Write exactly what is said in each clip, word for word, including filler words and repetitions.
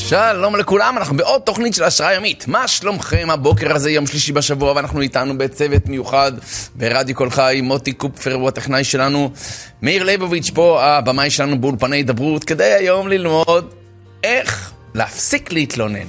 שלום לכולם, אנחנו בעוד תוכנית של השראה יומית. מה שלומכם? הבוקר הזה יום שלישי בשבוע, ואנחנו איתנו בצוות מיוחד ברדיו כל חי. מוטי קופפר הוא הטכנאי שלנו, מאיר ליבוביץ' פה הבמאי שלנו באולפני דברות, כדי היום ללמוד איך להפסיק להתלונן.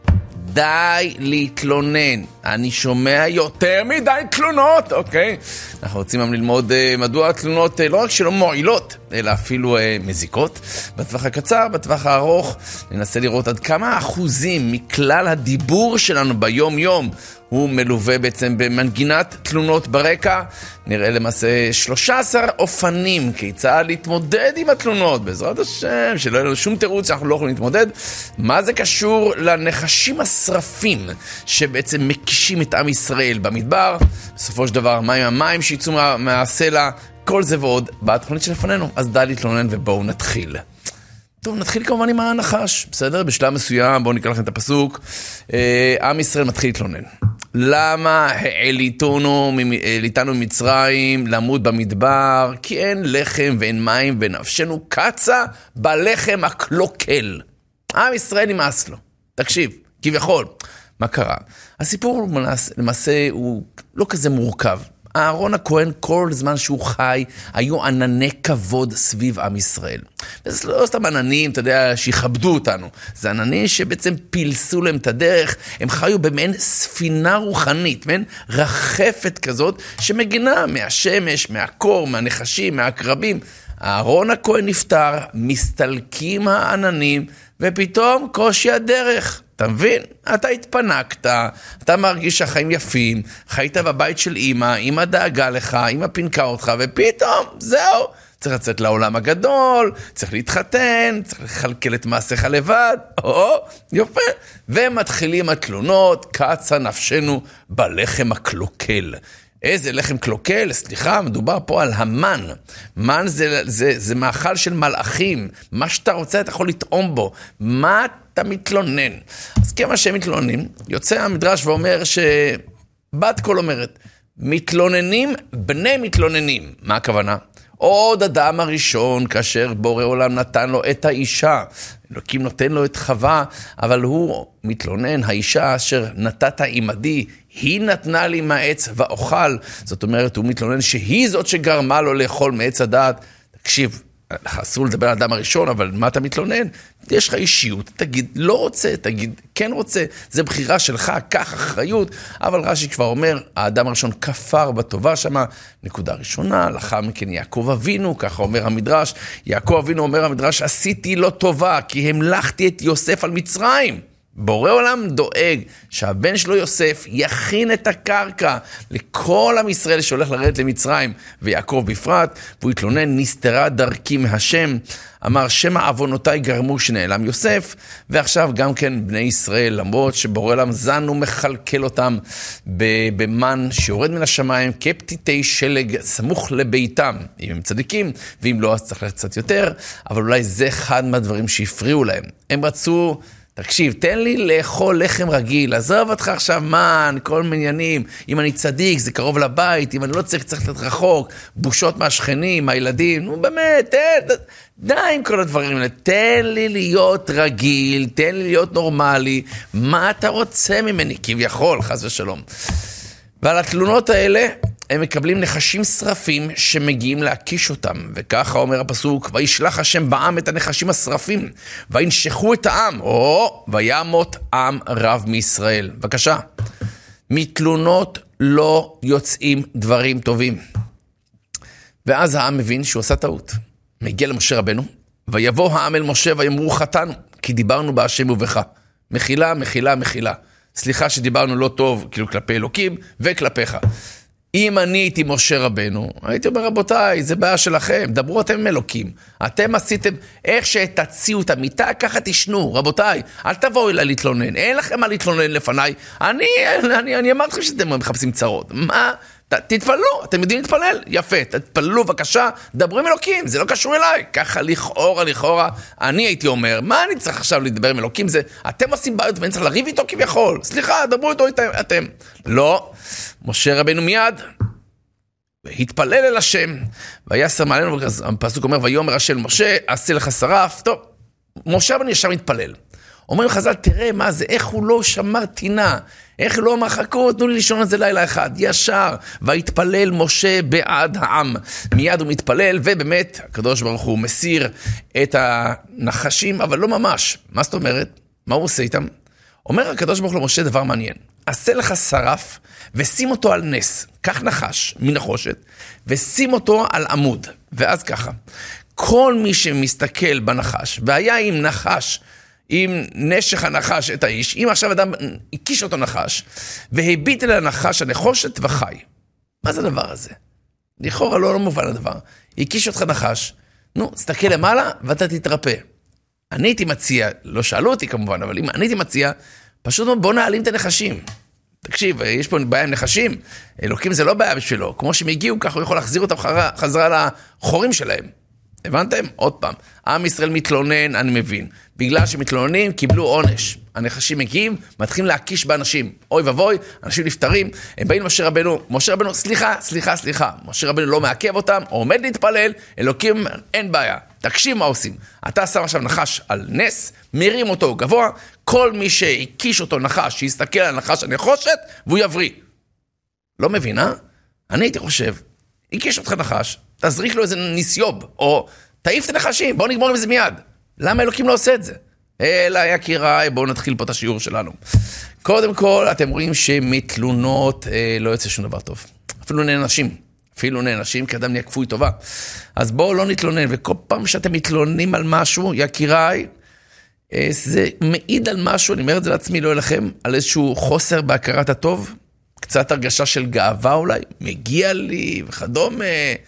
די להתלונן. אני שומע יותר מדי תלונות, אוקיי? אנחנו רוצים גם ללמוד uh, מדוע התלונות uh, לא רק שלא מועילות, אלא אפילו uh, מזיקות. בטווח הקצר, בטווח הארוך, ננסה לראות עד כמה אחוזים מכלל הדיבור שלנו ביום-יום הוא מלווה בעצם במנגינת תלונות ברקע. נראה למעשה שלושה עשר אופנים כיצד להתמודד עם התלונות, בעזרת השם, שלא יהיה לנו שום תירוץ שאנחנו לא יכולים להתמודד. מה זה קשור לנחשים השרפים שבעצם מקישים את עם ישראל במדבר? בסופו של דבר, מה עם המים שיצאו מה, מהסלע? כל זה ועוד בתוכנית שלפנינו. אז די להתלונן ובואו נתחיל. טוב, נתחיל כמובן עם הנחש, בסדר? בשלב מסוים, בואו נקרא לכם את הפסוק. אה, עם ישראל מתחיל להתלונן. למה העליתונו העליתנו ממצרים למות במדבר? כי אין לחם ואין מים ונפשנו קצה בלחם הקלוקל. עם ישראל נמאס לו. תקשיב, כביכול. מה קרה? הסיפור למעשה הוא לא כזה מורכב. אהרון הכהן כל זמן שהוא חי, היו ענני כבוד סביב עם ישראל. וזה לא סתם עננים, אתה יודע, שיכבדו אותנו. זה עננים שבעצם פילסו להם את הדרך. הם חיו במעין ספינה רוחנית, מעין רחפת כזאת, שמגינה מהשמש, מהקור, מהנחשים, מהקרבים. אהרון הכהן נפטר, מסתלקים העננים, ופתאום קושי הדרך. אתה מבין? אתה התפנקת, אתה מרגיש שהחיים יפים, חיית בבית של אמא, אמא דאגה לך, אמא פינקה אותך, ופתאום, זהו, צריך לצאת לעולם הגדול, צריך להתחתן, צריך לחלקל את מעשיך לבד, או, יופי, ומתחילים התלונות, קצה נפשנו בלחם הקלוקל. איזה לחם קלוקל? סליחה, מדובר פה על המן. מן זה, זה, זה מאכל של מלאכים. מה שאתה רוצה, אתה יכול לטעום בו. מה אתה מתלונן? אז כמה שהם מתלוננים, יוצא המדרש ואומר שבת קול אומרת, מתלוננים בני מתלוננים. מה הכוונה? עוד אדם הראשון, כאשר בורא עולם נתן לו את האישה, אלוקים נותן לו את חווה, אבל הוא מתלונן, האישה אשר נתת עמדי, היא נתנה לי מהעץ ואוכל. זאת אומרת, הוא מתלונן שהיא זאת שגרמה לו לאכול מעץ הדעת. תקשיב, אסור לדבר על האדם הראשון, אבל מה אתה מתלונן? יש לך אישיות, תגיד לא רוצה, תגיד כן רוצה, זה בחירה שלך, קח אחריות. אבל רש"י כבר אומר, האדם הראשון כפר בטובה שמה, נקודה ראשונה. לאחר מכן יעקב אבינו, ככה אומר המדרש, יעקב אבינו אומר המדרש, עשיתי לא טובה, כי המלכתי את יוסף על מצרים. בורא עולם דואג שהבן שלו יוסף יכין את הקרקע לכל עם ישראל שהולך לרדת למצרים, ויעקב בפרט, והוא התלונן, נסתרה דרכי מהשם, אמר שמא עוונותיי גרמו שנעלם יוסף. ועכשיו גם כן בני ישראל, למרות שבורא עולם זן ומחלקל אותם במן שיורד מן השמיים כפתיתי שלג סמוך לביתם, אם הם צדיקים, ואם לא אז צריך קצת יותר, אבל אולי זה אחד מהדברים שהפריעו להם. הם רצו, תקשיב, תן לי לאכול לחם רגיל, עזוב אותך עכשיו מן, כל מניינים, אם אני צדיק, זה קרוב לבית, אם אני לא צריך, צריך לתת רחוק, בושות מהשכנים, מהילדים, נו באמת, תן, די עם כל הדברים האלה, תן לי להיות רגיל, תן לי להיות נורמלי, מה אתה רוצה ממני? כביכול, חס ושלום. ועל התלונות האלה, הם מקבלים נחשים שרפים שמגיעים להקיש אותם, וככה אומר הפסוק, וישלח השם בעם את הנחשים השרפים, וינשכו את העם, או וימות עם רב מישראל. בבקשה, מתלונות לא יוצאים דברים טובים. ואז העם מבין שהוא עשה טעות. מגיע למשה רבנו, ויבוא העם אל משה ויאמרו חטאנו, כי דיברנו בהשם ובך. מחילה, מחילה, מחילה. סליחה שדיברנו לא טוב, כאילו כלפי אלוקים וכלפיך. אם אני הייתי משה רבנו, הייתי אומר, רבותיי, זה בעיה שלכם, דברו אתם עם אלוקים. אתם עשיתם איך שתציעו את המיטה, ככה תשנו, רבותיי, אל תבואו אליי להתלונן, אין לכם מה להתלונן לפניי. אני, אני, אני אמרתי לכם שאתם מחפשים צרות. מה? ת, תתפללו, אתם יודעים להתפלל? יפה, תתפללו בבקשה, דברו עם אלוקים, זה לא קשור אליי. ככה לכאורה, לכאורה, אני הייתי אומר, מה אני צריך עכשיו לדבר עם אלוקים? זה, אתם עושים בעיות ואני צריך לריב איתו כביכול. סליחה, דברו איתו אתם. לא, משה רבנו מיד התפלל אל השם, ויעשר מעלינו, הפסוק אומר, ויאמר השם משה, עשה לך שרף. טוב, משה רבנו ישר מתפלל. אומרים חז"ל, תראה מה זה, איך הוא לא שמר טינה, איך לא מחכו, תנו לי לישון על זה לילה אחד, ישר, והתפלל משה בעד העם. מיד הוא מתפלל, ובאמת, הקדוש ברוך הוא מסיר את הנחשים, אבל לא ממש. מה זאת אומרת? מה הוא עושה איתם? אומר הקדוש ברוך הוא למשה דבר מעניין. עשה לך שרף, ושים אותו על נס. קח נחש מנחושת, ושים אותו על עמוד. ואז ככה, כל מי שמסתכל בנחש, והיה עם נחש, עם נשך הנחש את האיש, אם עכשיו אדם הקיש אותו נחש, והביט אל הנחש הנחושת וחי. מה זה הדבר הזה? לכאורה לא, לא מובן הדבר. הקיש אותך נחש, נו, תסתכל למעלה ואתה תתרפא. אני הייתי מציע, לא שאלו אותי כמובן, אבל אם אני הייתי מציע, פשוט בוא נעלים את הנחשים. תקשיב, יש פה בעיה עם נחשים, אלוקים זה לא בעיה בשבילו, כמו שהם הגיעו, ככה הוא יכול להחזיר אותם חזרה לחורים שלהם. הבנתם? עוד פעם, עם ישראל מתלונן, אני מבין. בגלל שמתלוננים, קיבלו עונש. הנחשים מגיעים, מתחילים להקיש באנשים. אוי ובוי, אנשים נפטרים, הם באים למשה רבנו, משה רבנו, סליחה, סליחה, סליחה. משה רבנו לא מעכב אותם, עומד להתפלל, אלוקים, אין בעיה. תקשיב מה עושים. אתה שם עכשיו נחש על נס, מרים אותו גבוה, כל מי שהקיש אותו נחש, שיסתכל על הנחש הנחושת, והוא יבריא. לא מבין, אה? אני הייתי חושב, הקיש אותך נחש, תזריק לו איזה ניסיוב, או תעיף את הנחשים, בואו נגמור עם זה מיד. למה אלוקים לא עושה את זה? אלא יקיריי, בואו נתחיל פה את השיעור שלנו. קודם כל, אתם רואים שמתלונות אה, לא יוצא שום דבר טוב. אפילו נאנשים, אפילו נאנשים, כי אדם נהיה כפוי טובה. אז בואו לא נתלונן, וכל פעם שאתם מתלוננים על משהו, יקיריי, אה, זה מעיד על משהו, אני אומר את זה לעצמי, לא אליכם, על איזשהו חוסר בהכרת הטוב, קצת הרגשה של גאווה אולי, מגיע לי וכדומה,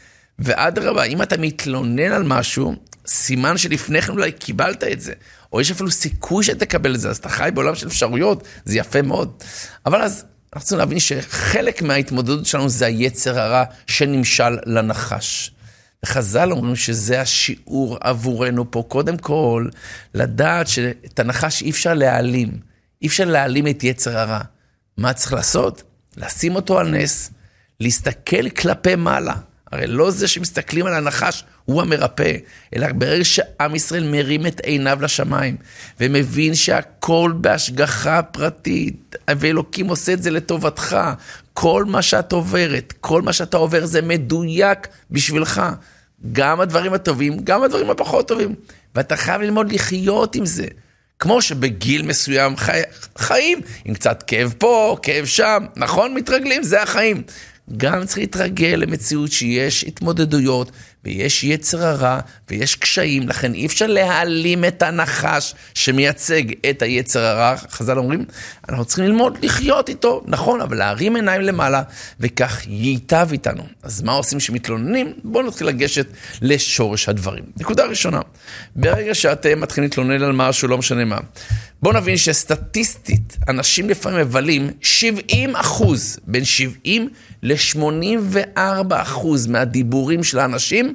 ועד רבה, אם אתה מתלונן על משהו, סימן שלפני כן אולי קיבלת את זה, או יש אפילו סיכוי שתקבל את זה, אז אתה חי בעולם של אפשרויות, זה יפה מאוד. אבל אז אנחנו צריכים להבין שחלק מההתמודדות שלנו זה היצר הרע שנמשל לנחש. וחז"ל אומרים שזה השיעור עבורנו פה, קודם כל, לדעת שאת הנחש אי אפשר להעלים, אי אפשר להעלים את יצר הרע. מה צריך לעשות? לשים אותו על נס, להסתכל כלפי מעלה. הרי לא זה שמסתכלים על הנחש, הוא המרפא, אלא ברגע שעם ישראל מרים את עיניו לשמיים, ומבין שהכל בהשגחה פרטית, ואלוקים עושה את זה לטובתך, כל מה שאת עוברת, כל מה שאתה עובר זה מדויק בשבילך, גם הדברים הטובים, גם הדברים הפחות טובים, ואתה חייב ללמוד לחיות עם זה, כמו שבגיל מסוים חי... חיים, עם קצת כאב פה, כאב שם, נכון? מתרגלים, זה החיים. גם צריך להתרגל למציאות שיש התמודדויות, ויש יצר הרע, ויש קשיים, לכן אי אפשר להעלים את הנחש שמייצג את היצר הרע. חז"ל אומרים, אנחנו צריכים ללמוד לחיות איתו, נכון, אבל להרים עיניים למעלה, וכך ייטב איתנו. אז מה עושים שמתלוננים? בואו נתחיל לגשת לשורש הדברים. נקודה ראשונה, ברגע שאתם מתחילים להתלונן על משהו, לא משנה מה, בואו נבין שסטטיסטית, אנשים לפעמים מבלים שבעים אחוז, בין שבעים ל-שמונים וארבעה אחוז מהדיבורים של האנשים,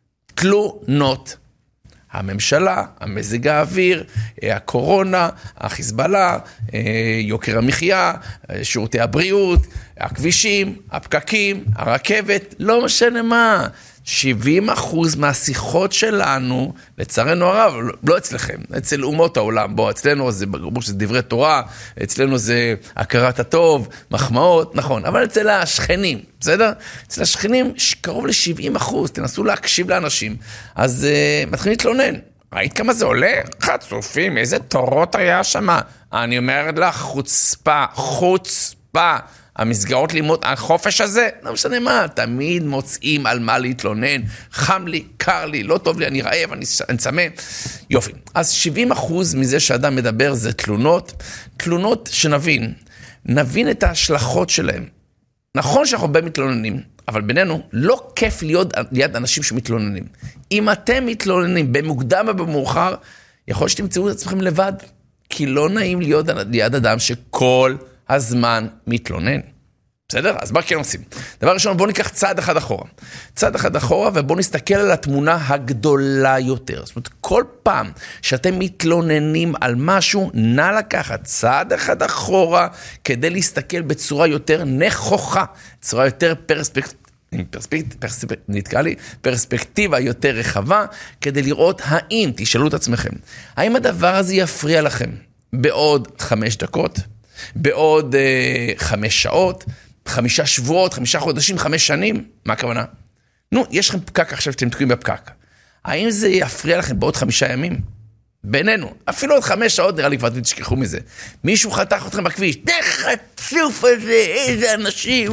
תלונות. הממשלה, המזג האוויר, הקורונה, החיזבאללה, יוקר המחיה, שירותי הבריאות, הכבישים, הפקקים, הרכבת, לא משנה מה. שבעים אחוז מהשיחות שלנו, לצערנו הרב, לא אצלכם, אצל אומות העולם, בוא, אצלנו זה ברור שזה דברי תורה, אצלנו זה הכרת הטוב, מחמאות, נכון, אבל אצל השכנים, בסדר? אצל השכנים קרוב ל-שבעים אחוז, תנסו להקשיב לאנשים, אז uh, מתחילים להתלונן. ראית כמה זה עולה? חצופים, איזה תורות היה שמה. אני אומרת לך, חוצפה, חוצפה. המסגרות לימוד, החופש הזה, לא משנה מה, תמיד מוצאים על מה להתלונן, חם לי, קר לי, לא טוב לי, אני רעב, אני צמא, יופי. אז שבעים אחוז מזה שאדם מדבר זה תלונות, תלונות שנבין, נבין את ההשלכות שלהם. נכון שאנחנו הרבה מתלוננים, אבל בינינו לא כיף להיות ליד אנשים שמתלוננים. אם אתם מתלוננים במוקדם ובמאוחר, יכול שתמצאו את עצמכם לבד, כי לא נעים להיות ליד אדם שכל הזמן מתלונן. בסדר? אז מה כן עושים? דבר ראשון, בואו ניקח צעד אחד אחורה. צעד אחד אחורה, ובואו נסתכל על התמונה הגדולה יותר. זאת אומרת, כל פעם שאתם מתלוננים על משהו, נא לקחת צעד אחד אחורה, כדי להסתכל בצורה יותר נכוחה, צורה יותר פרספקטיבית, פרספקטיב, פרספקטיב, נתקע לי, פרספקטיבה יותר רחבה, כדי לראות האם, תשאלו את עצמכם, האם הדבר הזה יפריע לכם? בעוד חמש דקות, בעוד אה, חמש שעות, חמישה שבועות, חמישה חודשים, חמש שנים, מה הכוונה? נו, יש לכם פקק עכשיו שאתם תקועים בפקק. האם זה יפריע לכם בעוד חמישה ימים? בינינו, אפילו עוד חמש שעות נראה לי כבר תשכחו מזה. מישהו חתך אתכם בכביש, תחצוף הזה, איזה אנשים,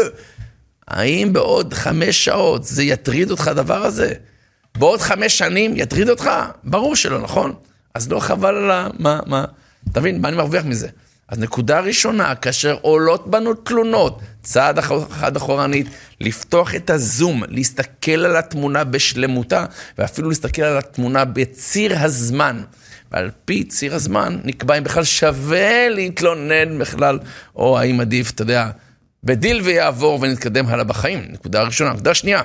האם בעוד חמש שעות זה יטריד אותך הדבר הזה? בעוד חמש שנים יטריד אותך? ברור שלא, נכון? אז לא חבל על ה... מה, מה? תבין, מה אני מרוויח מזה? אז נקודה ראשונה, כאשר עולות בנו תלונות, צעד אחד אחורנית, לפתוח את הזום, להסתכל על התמונה בשלמותה, ואפילו להסתכל על התמונה בציר הזמן. ועל פי ציר הזמן נקבע אם בכלל שווה להתלונן בכלל, או האם עדיף, אתה יודע, בדיל ויעבור ונתקדם הלאה בחיים. נקודה ראשונה. נקודה שנייה,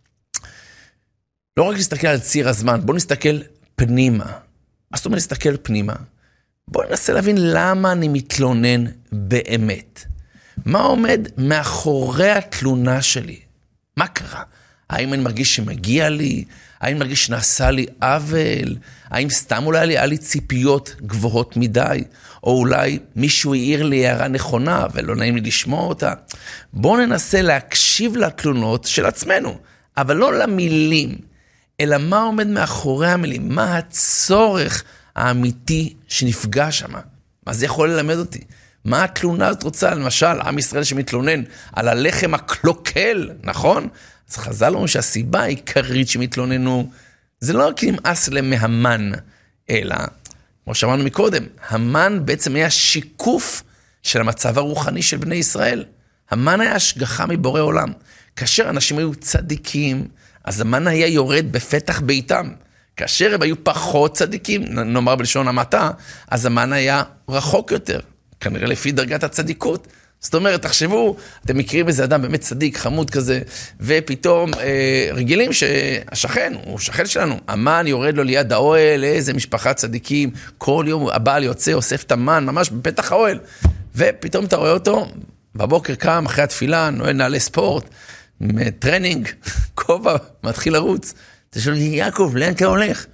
לא רק להסתכל על ציר הזמן, בוא נסתכל פנימה. מה זאת אומרת להסתכל פנימה? בוא ננסה להבין למה אני מתלונן באמת. מה עומד מאחורי התלונה שלי? מה קרה? האם אני מרגיש שמגיע לי? האם אני מרגיש שנעשה לי עוול? האם סתם אולי היה לי ציפיות גבוהות מדי? או אולי מישהו העיר לי הערה נכונה ולא נעים לי לשמוע אותה? בוא ננסה להקשיב לתלונות של עצמנו, אבל לא למילים, אלא מה עומד מאחורי המילים, מה הצורך האמיתי שנפגע שם. מה זה יכול ללמד אותי? מה התלונה הזאת רוצה? למשל, עם ישראל שמתלונן על הלחם הקלוקל, נכון? אז חז"ל לנו שהסיבה העיקרית שמתלוננו, זה לא כי נמאס להם מהמן, אלא, כמו שאמרנו מקודם, המן בעצם היה שיקוף של המצב הרוחני של בני ישראל. המן היה השגחה מבורא עולם. כאשר אנשים היו צדיקים, אז המן היה יורד בפתח ביתם. כאשר הם היו פחות צדיקים, נאמר בלשון המעטה, אז המן היה רחוק יותר, כנראה לפי דרגת הצדיקות. זאת אומרת, תחשבו, אתם מכירים איזה אדם באמת צדיק, חמוד כזה, ופתאום אה, רגילים שהשכן, הוא שכן שלנו, המן יורד לו ליד האוהל, איזה משפחה צדיקים, כל יום הבעל יוצא, אוסף את המן, ממש בפתח האוהל, ופתאום אתה רואה אותו, בבוקר קם, אחרי התפילה, נועל נעלי ספורט, טרנינג, כובע, מתחיל לרוץ, אתה שואל, יעקב, לאן אתה הולך?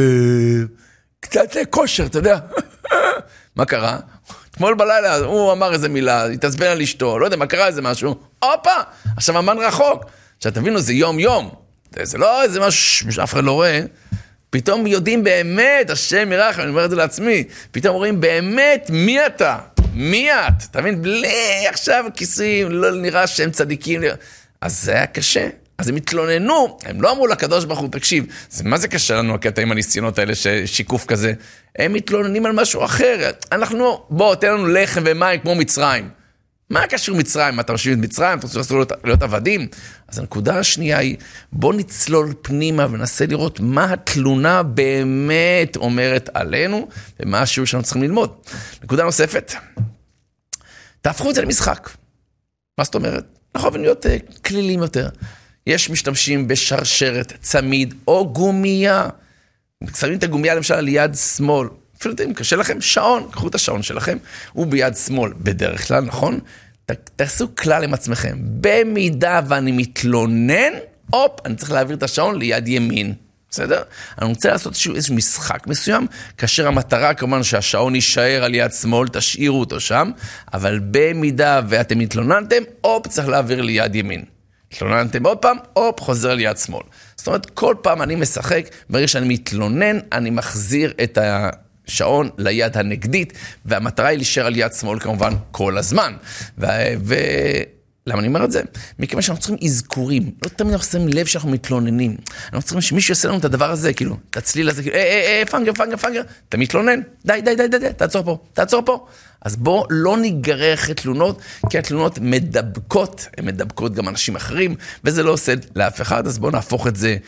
קצת כושר, אתה יודע. מה קרה? אתמול בלילה, הוא אמר איזה מילה, התעצבן על אשתו, לא יודע, מה קרה איזה משהו? הופה, עכשיו המן רחוק. עכשיו תבינו, זה יום יום. זה לא איזה משהו שאף אחד לא רואה. פתאום יודעים באמת, השם ירחם, אני אומר את זה לעצמי, פתאום רואים באמת מי אתה, מי את. תבין, בלי עכשיו כיסים, לא נראה שהם צדיקים. אז זה היה קשה. אז הם התלוננו, הם לא אמרו לקדוש ברוך הוא, תקשיב, זה, מה זה קשה לנו הקטע עם הניסיונות האלה, שיקוף כזה? הם מתלוננים על משהו אחר. אנחנו, בוא, תן לנו לחם ומים כמו מצרים. מה קשור מצרים? אתה משאיר את מצרים? אתה רוצה להיות, להיות עבדים? אז הנקודה השנייה היא, בוא נצלול פנימה וננסה לראות מה התלונה באמת אומרת עלינו, ומה השיעור שאנחנו צריכים ללמוד. נקודה נוספת, תהפכו את זה למשחק. מה זאת אומרת? אנחנו חייבים להיות uh, כלילים יותר. יש משתמשים בשרשרת, צמיד או גומיה. שמים את הגומיה למשל על יד שמאל. אפילו אתם, קשה לכם, שעון, קחו את השעון שלכם, הוא ביד שמאל בדרך כלל, נכון? ת, תעשו כלל עם עצמכם. במידה ואני מתלונן, אופ, אני צריך להעביר את השעון ליד ימין. בסדר? אני רוצה לעשות איזשהו, איזשהו משחק מסוים, כאשר המטרה כמובן שהשעון יישאר על יד שמאל, תשאירו אותו שם, אבל במידה ואתם מתלוננתם, אופ, צריך להעביר ליד ימין. התלוננתם עוד פעם, אופ, חוזר ליד שמאל. זאת אומרת, כל פעם אני משחק, ברגע שאני מתלונן, אני מחזיר את השעון ליד הנגדית, והמטרה היא להישאר על יד שמאל כמובן כל הזמן. ו... ו... למה אני אומר את זה? מכיוון שאנחנו צריכים אזכורים, לא תמיד אנחנו שמים לב שאנחנו מתלוננים. אנחנו צריכים שמישהו יעשה לנו את הדבר הזה, כאילו, את הצליל הזה, כאילו, אה, אה, אה, פנגר, פנגר, פנגר, אתה מתלונן, די, די, די, די, די, תעצור פה, תעצור פה. אז בוא לא ניגרר אחרי תלונות, כי התלונות מדבקות, הן מדבקות גם אנשים אחרים, וזה לא עושה לאף אחד, אז בוא נהפוך את זה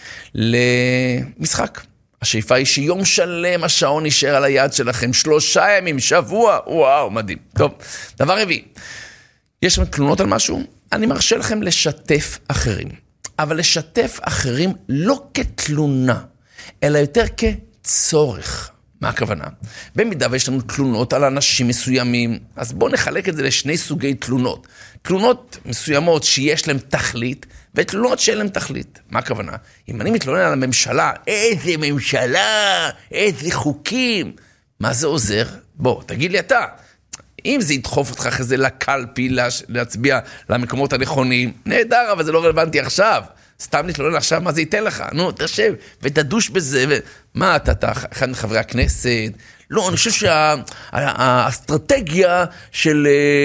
למשחק. השאיפה היא שיום שלם השעון יישאר על היד שלכם, שלושה ימים, שבוע, וואו, מדהים. טוב, דבר רביעי. יש שם תלונות על משהו, אני מרשה לכם לשתף אחרים. אבל לשתף אחרים לא כתלונה, אלא יותר כצורך. מה הכוונה? במידה ויש לנו תלונות על אנשים מסוימים, אז בואו נחלק את זה לשני סוגי תלונות. תלונות מסוימות שיש להם תכלית, ותלונות שאין להם תכלית. מה הכוונה? אם אני מתלונן על הממשלה, איזה ממשלה, איזה חוקים, מה זה עוזר? בוא, תגיד לי אתה. אם זה ידחוף אותך אחרי זה לקלפי, להצביע למקומות הנכונים, נהדר, אבל זה לא רלוונטי עכשיו. סתם להתלונן עכשיו, מה זה ייתן לך? נו, תשב ותדוש בזה. ו... מה, אתה, אתה אחד מחברי הכנסת? לא, אני חושב שהאסטרטגיה של,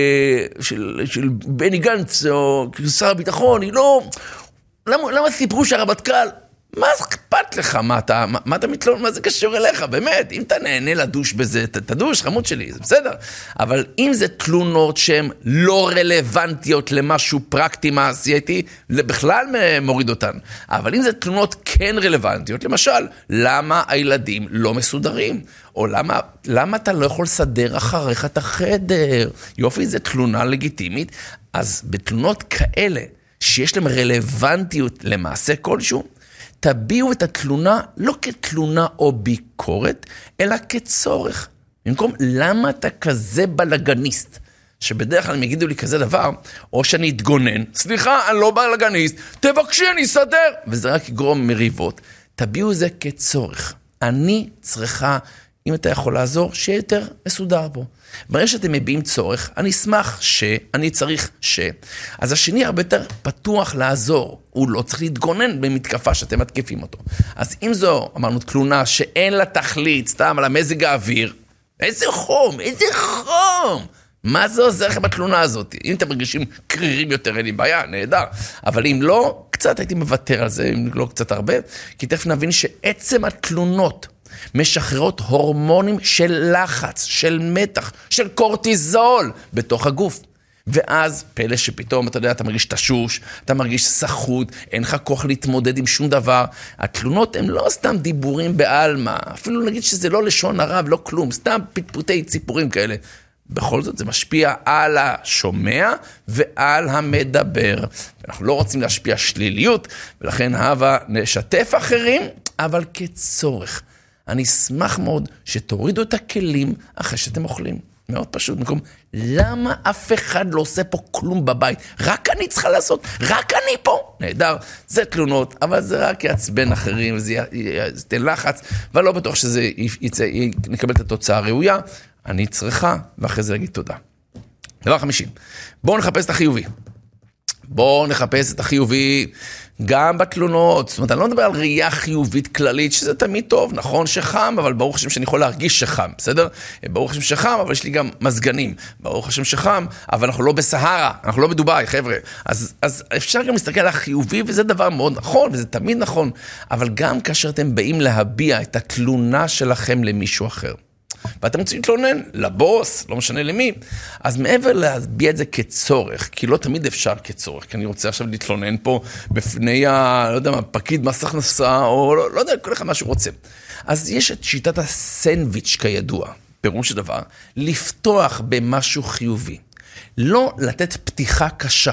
של, של בני גנץ, או שר הביטחון, היא לא... למה, למה סיפרו שהרמטכ"ל? מה אכפת לך? מה אתה, מה, מה אתה מתלונן? מה זה קשור אליך? באמת, אם אתה נהנה לדוש בזה, ת, תדוש, חמוד שלי, זה בסדר. אבל אם זה תלונות שהן לא רלוונטיות למשהו פרקטי מעשייתי, בכלל מוריד אותן. אבל אם זה תלונות כן רלוונטיות, למשל, למה הילדים לא מסודרים? או למה, למה אתה לא יכול לסדר אחריך את החדר? יופי, זה תלונה לגיטימית. אז בתלונות כאלה, שיש להם רלוונטיות למעשה כלשהו, תביאו את התלונה לא כתלונה או ביקורת, אלא כצורך. במקום, למה אתה כזה בלגניסט? שבדרך כלל הם יגידו לי כזה דבר, או שאני אתגונן, סליחה, אני לא בלגניסט, תבקשי, אני אסדר. וזה רק יגרום מריבות. תביאו זה כצורך. אני צריכה, אם אתה יכול לעזור, שיהיה יותר מסודר פה. ברגע שאתם מביאים צורך, אני אשמח ש, אני צריך ש. אז השני הרבה יותר פתוח לעזור. הוא לא צריך להתגונן במתקפה שאתם מתקפים אותו. אז אם זו, אמרנו, תלונה שאין לה תכלית, סתם על המזג האוויר, איזה חום, איזה חום. מה זה עוזר לכם בתלונה הזאת? אם אתם מרגישים קרירים יותר, אין לי בעיה, נהדר. אבל אם לא, קצת הייתי מוותר על זה, אם לא קצת הרבה, כי תכף נבין שעצם התלונות, משחררות הורמונים של לחץ, של מתח, של קורטיזול בתוך הגוף. ואז פלא שפתאום, אתה יודע, אתה מרגיש תשוש, אתה מרגיש סחוט, אין לך כוח להתמודד עם שום דבר. התלונות הן לא סתם דיבורים בעלמה, אפילו נגיד שזה לא לשון הרב, לא כלום, סתם פטפוטי ציפורים כאלה. בכל זאת זה משפיע על השומע ועל המדבר. אנחנו לא רוצים להשפיע שליליות, ולכן הווה נשתף אחרים, אבל כצורך. אני אשמח מאוד שתורידו את הכלים אחרי שאתם אוכלים. מאוד פשוט, מקום, למה אף אחד לא עושה פה כלום בבית? רק אני צריכה לעשות, רק אני פה. נהדר, זה תלונות, אבל זה רק יעצבן אחרים, זה ייתן לחץ, אבל לא בטוח שזה יצא, נקבל את התוצאה הראויה. אני צריכה, ואחרי זה להגיד תודה. דבר חמישים, בואו נחפש את החיובי. בואו נחפש את החיובי גם בתלונות. זאת אומרת, אני לא מדבר על ראייה חיובית כללית, שזה תמיד טוב, נכון שחם, אבל ברוך השם שאני יכול להרגיש שחם, בסדר? ברוך השם שחם, אבל יש לי גם מזגנים. ברוך השם שחם, אבל אנחנו לא בסהרה, אנחנו לא בדובאי, חבר'ה. אז, אז אפשר גם להסתכל על החיובי, וזה דבר מאוד נכון, וזה תמיד נכון. אבל גם כאשר אתם באים להביע את התלונה שלכם למישהו אחר, ואתם רוצים להתלונן לבוס, לא משנה למי, אז מעבר להביע את זה כצורך, כי לא תמיד אפשר כצורך, כי אני רוצה עכשיו להתלונן פה בפני ה, לא יודע מה, פקיד מס הכנסה, או לא, לא יודע, כל אחד מה שהוא רוצה. אז יש את שיטת הסנדוויץ' כידוע, פירוש הדבר, לפתוח במשהו חיובי, לא לתת פתיחה קשה.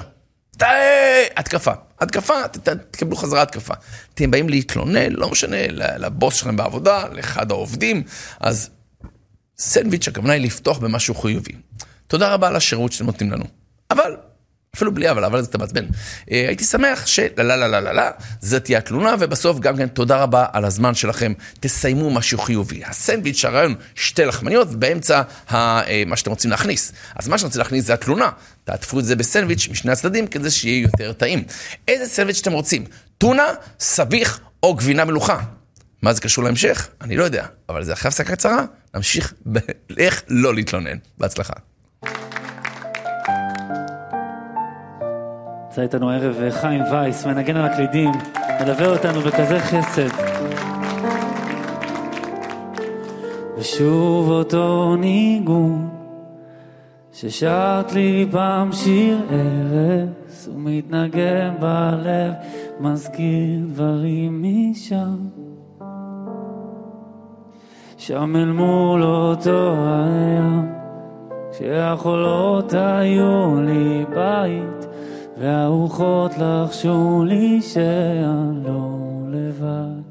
התקפה, התקפה, תקבלו חזרה התקפה. אתם באים להתלונן, לא משנה, לבוס שלכם בעבודה, לאחד העובדים, אז סנדוויץ' הכוונה היא לפתוח במשהו חיובי. תודה רבה על השירות שאתם נותנים לנו. אבל, אפילו בלי אבל, אבל זה תמעצבן. הייתי שמח שלא, לא, לא, לא, לא, לא, זה תהיה התלונה, ובסוף גם כן תודה רבה על הזמן שלכם, תסיימו משהו חיובי. הסנדוויץ' הרעיון שתי לחמניות, ובאמצע מה שאתם רוצים להכניס. אז מה שאתם רוצים להכניס זה התלונה. תעטפו את זה בסנדוויץ' משני הצדדים, כדי שיהיה יותר טעים. איזה סנדוויץ' אתם רוצים? טונה, סביח או גבינה מלוכה? מה זה קשור להמשך? אני לא יודע, אבל זה אחרי הפסקה קצרה, נמשיך באיך לא להתלונן. בהצלחה. נמצא איתנו הערב חיים וייס, מנגן על הקלידים, מלווה אותנו בכזה חסד. ושוב אותו ניגון, ששרת לי פעם שיר ערס, ומתנגן בלב, מזכיר דברים משם. שם אל מול אותו הים, כשהחולות היו לי בית, והרוחות לחשו לי שאני לא לבד.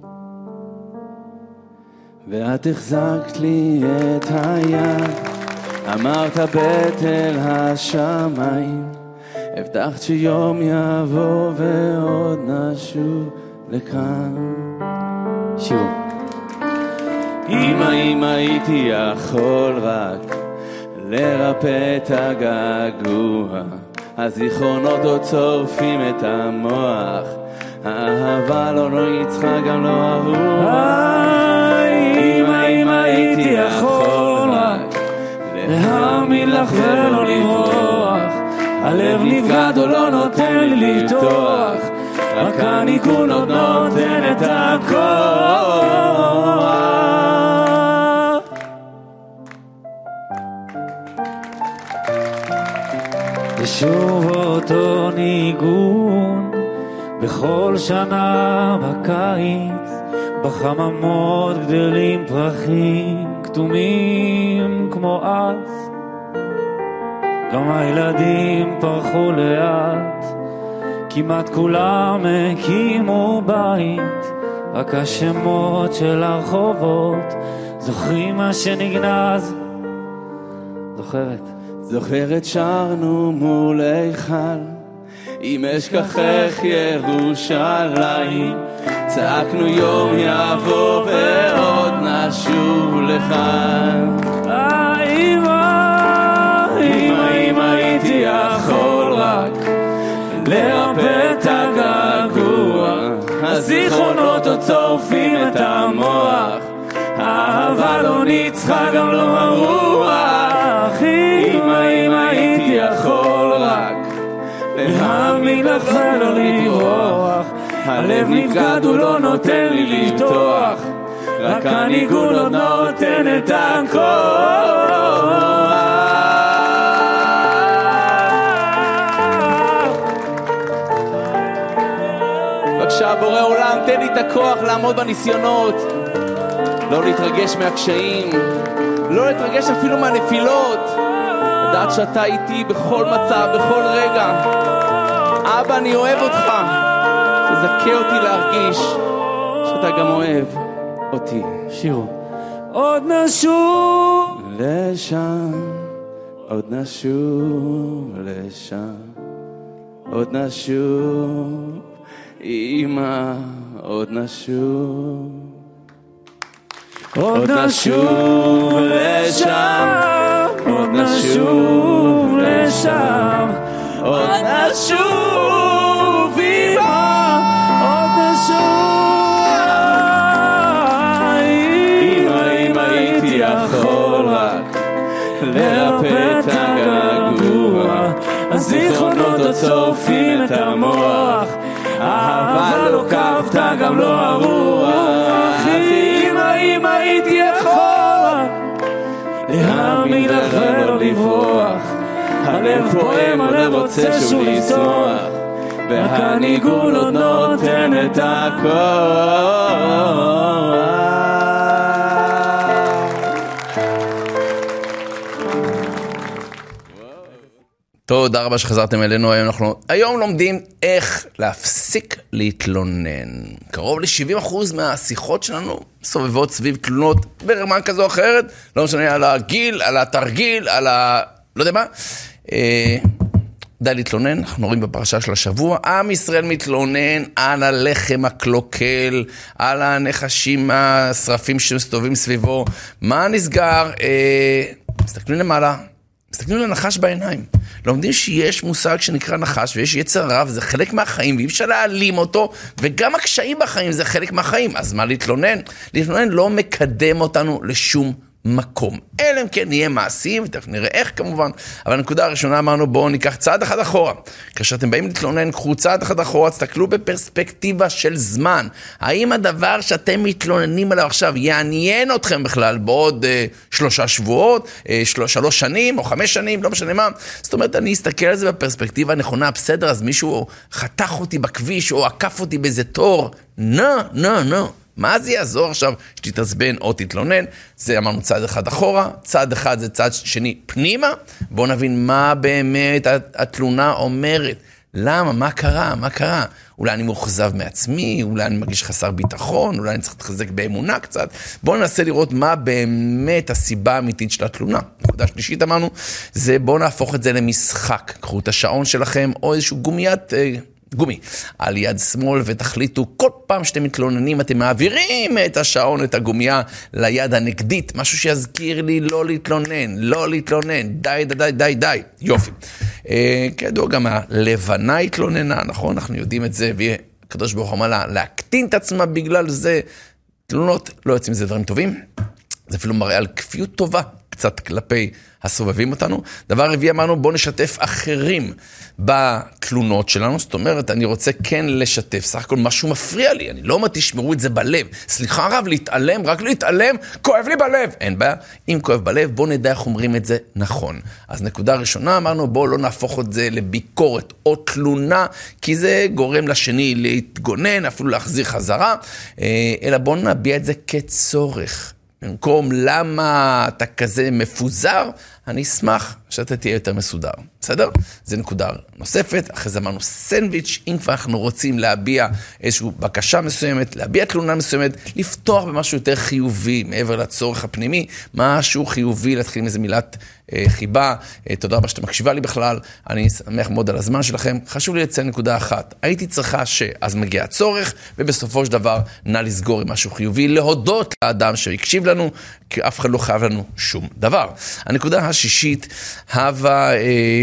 ואת החזקת לי את היד, אמרת בית אל השמיים, הבטחת שיום יבוא ועוד נשוב לכאן. שוב. אמא, אמא, הייתי יכול רק לרפא את הגעגוע, הזיכרונות עוד צורפים את המוח, האהבה לא ניצחה גם לא הרוח. אמא, אמא, הייתי יכול רק להאמין לך ולא לברוח, הלב נבגד או לא נותן לי לפתוח, רק הניגון עוד נותן את הכוח. ושוב אותו ניגון בכל שנה בקיץ, בחממות גדלים פרחים כתומים כמו אז, גם הילדים פרחו לאט, כמעט כולם הקימו בית, רק השמות של הרחובות זוכרים מה שנגנז. זוכרת? זוכרת שרנו מול היכל, אם אשכחך ירושלים, צעקנו יום יבוא ועוד נשוב לכאן. אמא, אמא, אמא, הייתי יכול רק לרפא את הגעגוע, הזיכרונות עוד צורפים את המוח, האהבה לא ניצחה גם לא הרוח. אמא, אמא, הייתי יכול רק להאמין לך ולא לברוח, הלב נבגד הוא לא נותן לי לפתוח, רק הניגון עוד נותן את הכוח. בבקשה בורא עולם, תן לי את הכוח לעמוד בניסיונות, לא להתרגש מהקשיים, לא להתרגש אפילו מהנפילות, לדעת שאתה איתי בכל מצב, בכל רגע. אבא, אני אוהב אותך, תזכה אותי להרגיש שאתה גם אוהב אותי. שירו. עוד נשוב לשם, עוד נשוב לשם, עוד נשוב אמא, עוד נשוב, עוד נשוב לשם, עוד נשוב לשם, עוד נשוב אמא, עוד נשוב. אמא, אמא, הייתי יכול רק לרפא את הגעגוע, הזיכרונות עוד צורפים את המוח, האהבה לא כבתה גם לא הרוח. אמא, אמא, הייתי יכול להאמין לך ולא לברוח, הלב פועם, הלב רוצה שוב לפתוח, והניגון עוד נותן את הכוח. תודה רבה שחזרתם אלינו. היום אנחנו היום לומדים איך להפסיק להתלונן. קרוב ל-שבעים אחוז מהשיחות שלנו סובבות סביב תלונות ברמה כזו או אחרת, לא משנה על הגיל, על התרגיל, על ה... לא יודע מה. אה, די להתלונן, אנחנו רואים בפרשה של השבוע, עם ישראל מתלונן על הלחם הקלוקל, על הנחשים השרפים שמסתובבים סביבו. מה נסגר? אה, מסתכלים למעלה, מסתכלים לנחש בעיניים. לומדים שיש מושג שנקרא נחש, ויש יצר רע, וזה חלק מהחיים, ואי אפשר להעלים אותו, וגם הקשיים בחיים זה חלק מהחיים. אז מה להתלונן? להתלונן לא מקדם אותנו לשום מקום. אלא אם כן נהיה מעשיים, ותכף נראה איך כמובן, אבל הנקודה הראשונה אמרנו, בואו ניקח צעד אחד אחורה. כאשר אתם באים להתלונן, קחו צעד אחד אחורה, תסתכלו בפרספקטיבה של זמן. האם הדבר שאתם מתלוננים עליו עכשיו יעניין אתכם בכלל בעוד אה, שלושה שבועות, אה, של, שלוש שנים או חמש שנים, לא משנה מה. זאת אומרת, אני אסתכל על זה בפרספקטיבה הנכונה, בסדר, אז מישהו חתך אותי בכביש או עקף אותי באיזה תור. נו, נו, נו. מה זה יעזור עכשיו שתתעצבן או תתלונן? זה אמרנו צעד אחד אחורה, צעד אחד זה צעד שני פנימה. בואו נבין מה באמת התלונה אומרת. למה? מה קרה? מה קרה? אולי אני מוחזב מעצמי, אולי אני מרגיש חסר ביטחון, אולי אני צריך להתחזק באמונה קצת. בואו ננסה לראות מה באמת הסיבה האמיתית של התלונה. נקודה שלישית אמרנו, זה בואו נהפוך את זה למשחק. קחו את השעון שלכם או איזשהו גומיית... גומי, על יד שמאל, ותחליטו כל פעם שאתם מתלוננים, אתם מעבירים את השעון, את הגומיה, ליד הנגדית, משהו שיזכיר לי לא להתלונן, לא להתלונן, די, די, די, די, די, יופי. אה, כדור גם הלבנה התלוננה, נכון? אנחנו יודעים את זה, והקדוש ברוך הוא אמר לה, להקטין את עצמה בגלל זה, תלונות, לא יוצאים מזה דברים טובים, זה אפילו מראה על כפיות טובה, קצת כלפי הסובבים אותנו. דבר רביעי אמרנו, בוא נשתף אחרים בתלונות שלנו, זאת אומרת, אני רוצה כן לשתף, סך הכל משהו מפריע לי, אני לא אומר תשמרו את זה בלב, סליחה רב, להתעלם, רק להתעלם, כואב לי בלב, אין בעיה, אם כואב בלב, בוא נדע איך אומרים את זה נכון. אז נקודה ראשונה אמרנו, בוא לא נהפוך את זה לביקורת או תלונה, כי זה גורם לשני להתגונן, אפילו להחזיר חזרה, אלא בוא נביע את זה כצורך. במקום למה אתה כזה מפוזר, אני אשמח שאתה תהיה יותר מסודר. בסדר? זה נקודה נוספת. אחרי זה אמרנו סנדוויץ', אם כבר אנחנו רוצים להביע איזושהי בקשה מסוימת, להביע תלונה מסוימת, לפתוח במשהו יותר חיובי, מעבר לצורך הפנימי, משהו חיובי, להתחיל עם איזה מילת אה, חיבה. אה, תודה רבה שאתה מקשיבה לי בכלל. אני שמח מאוד על הזמן שלכם. חשוב לי לציין נקודה אחת. הייתי צריכה שאז מגיע הצורך, ובסופו של דבר נא לסגור עם משהו חיובי, להודות לאדם שהקשיב לנו, כי אף אחד לא חייב לנו שום דבר. הנקודה השישית, הווה אה,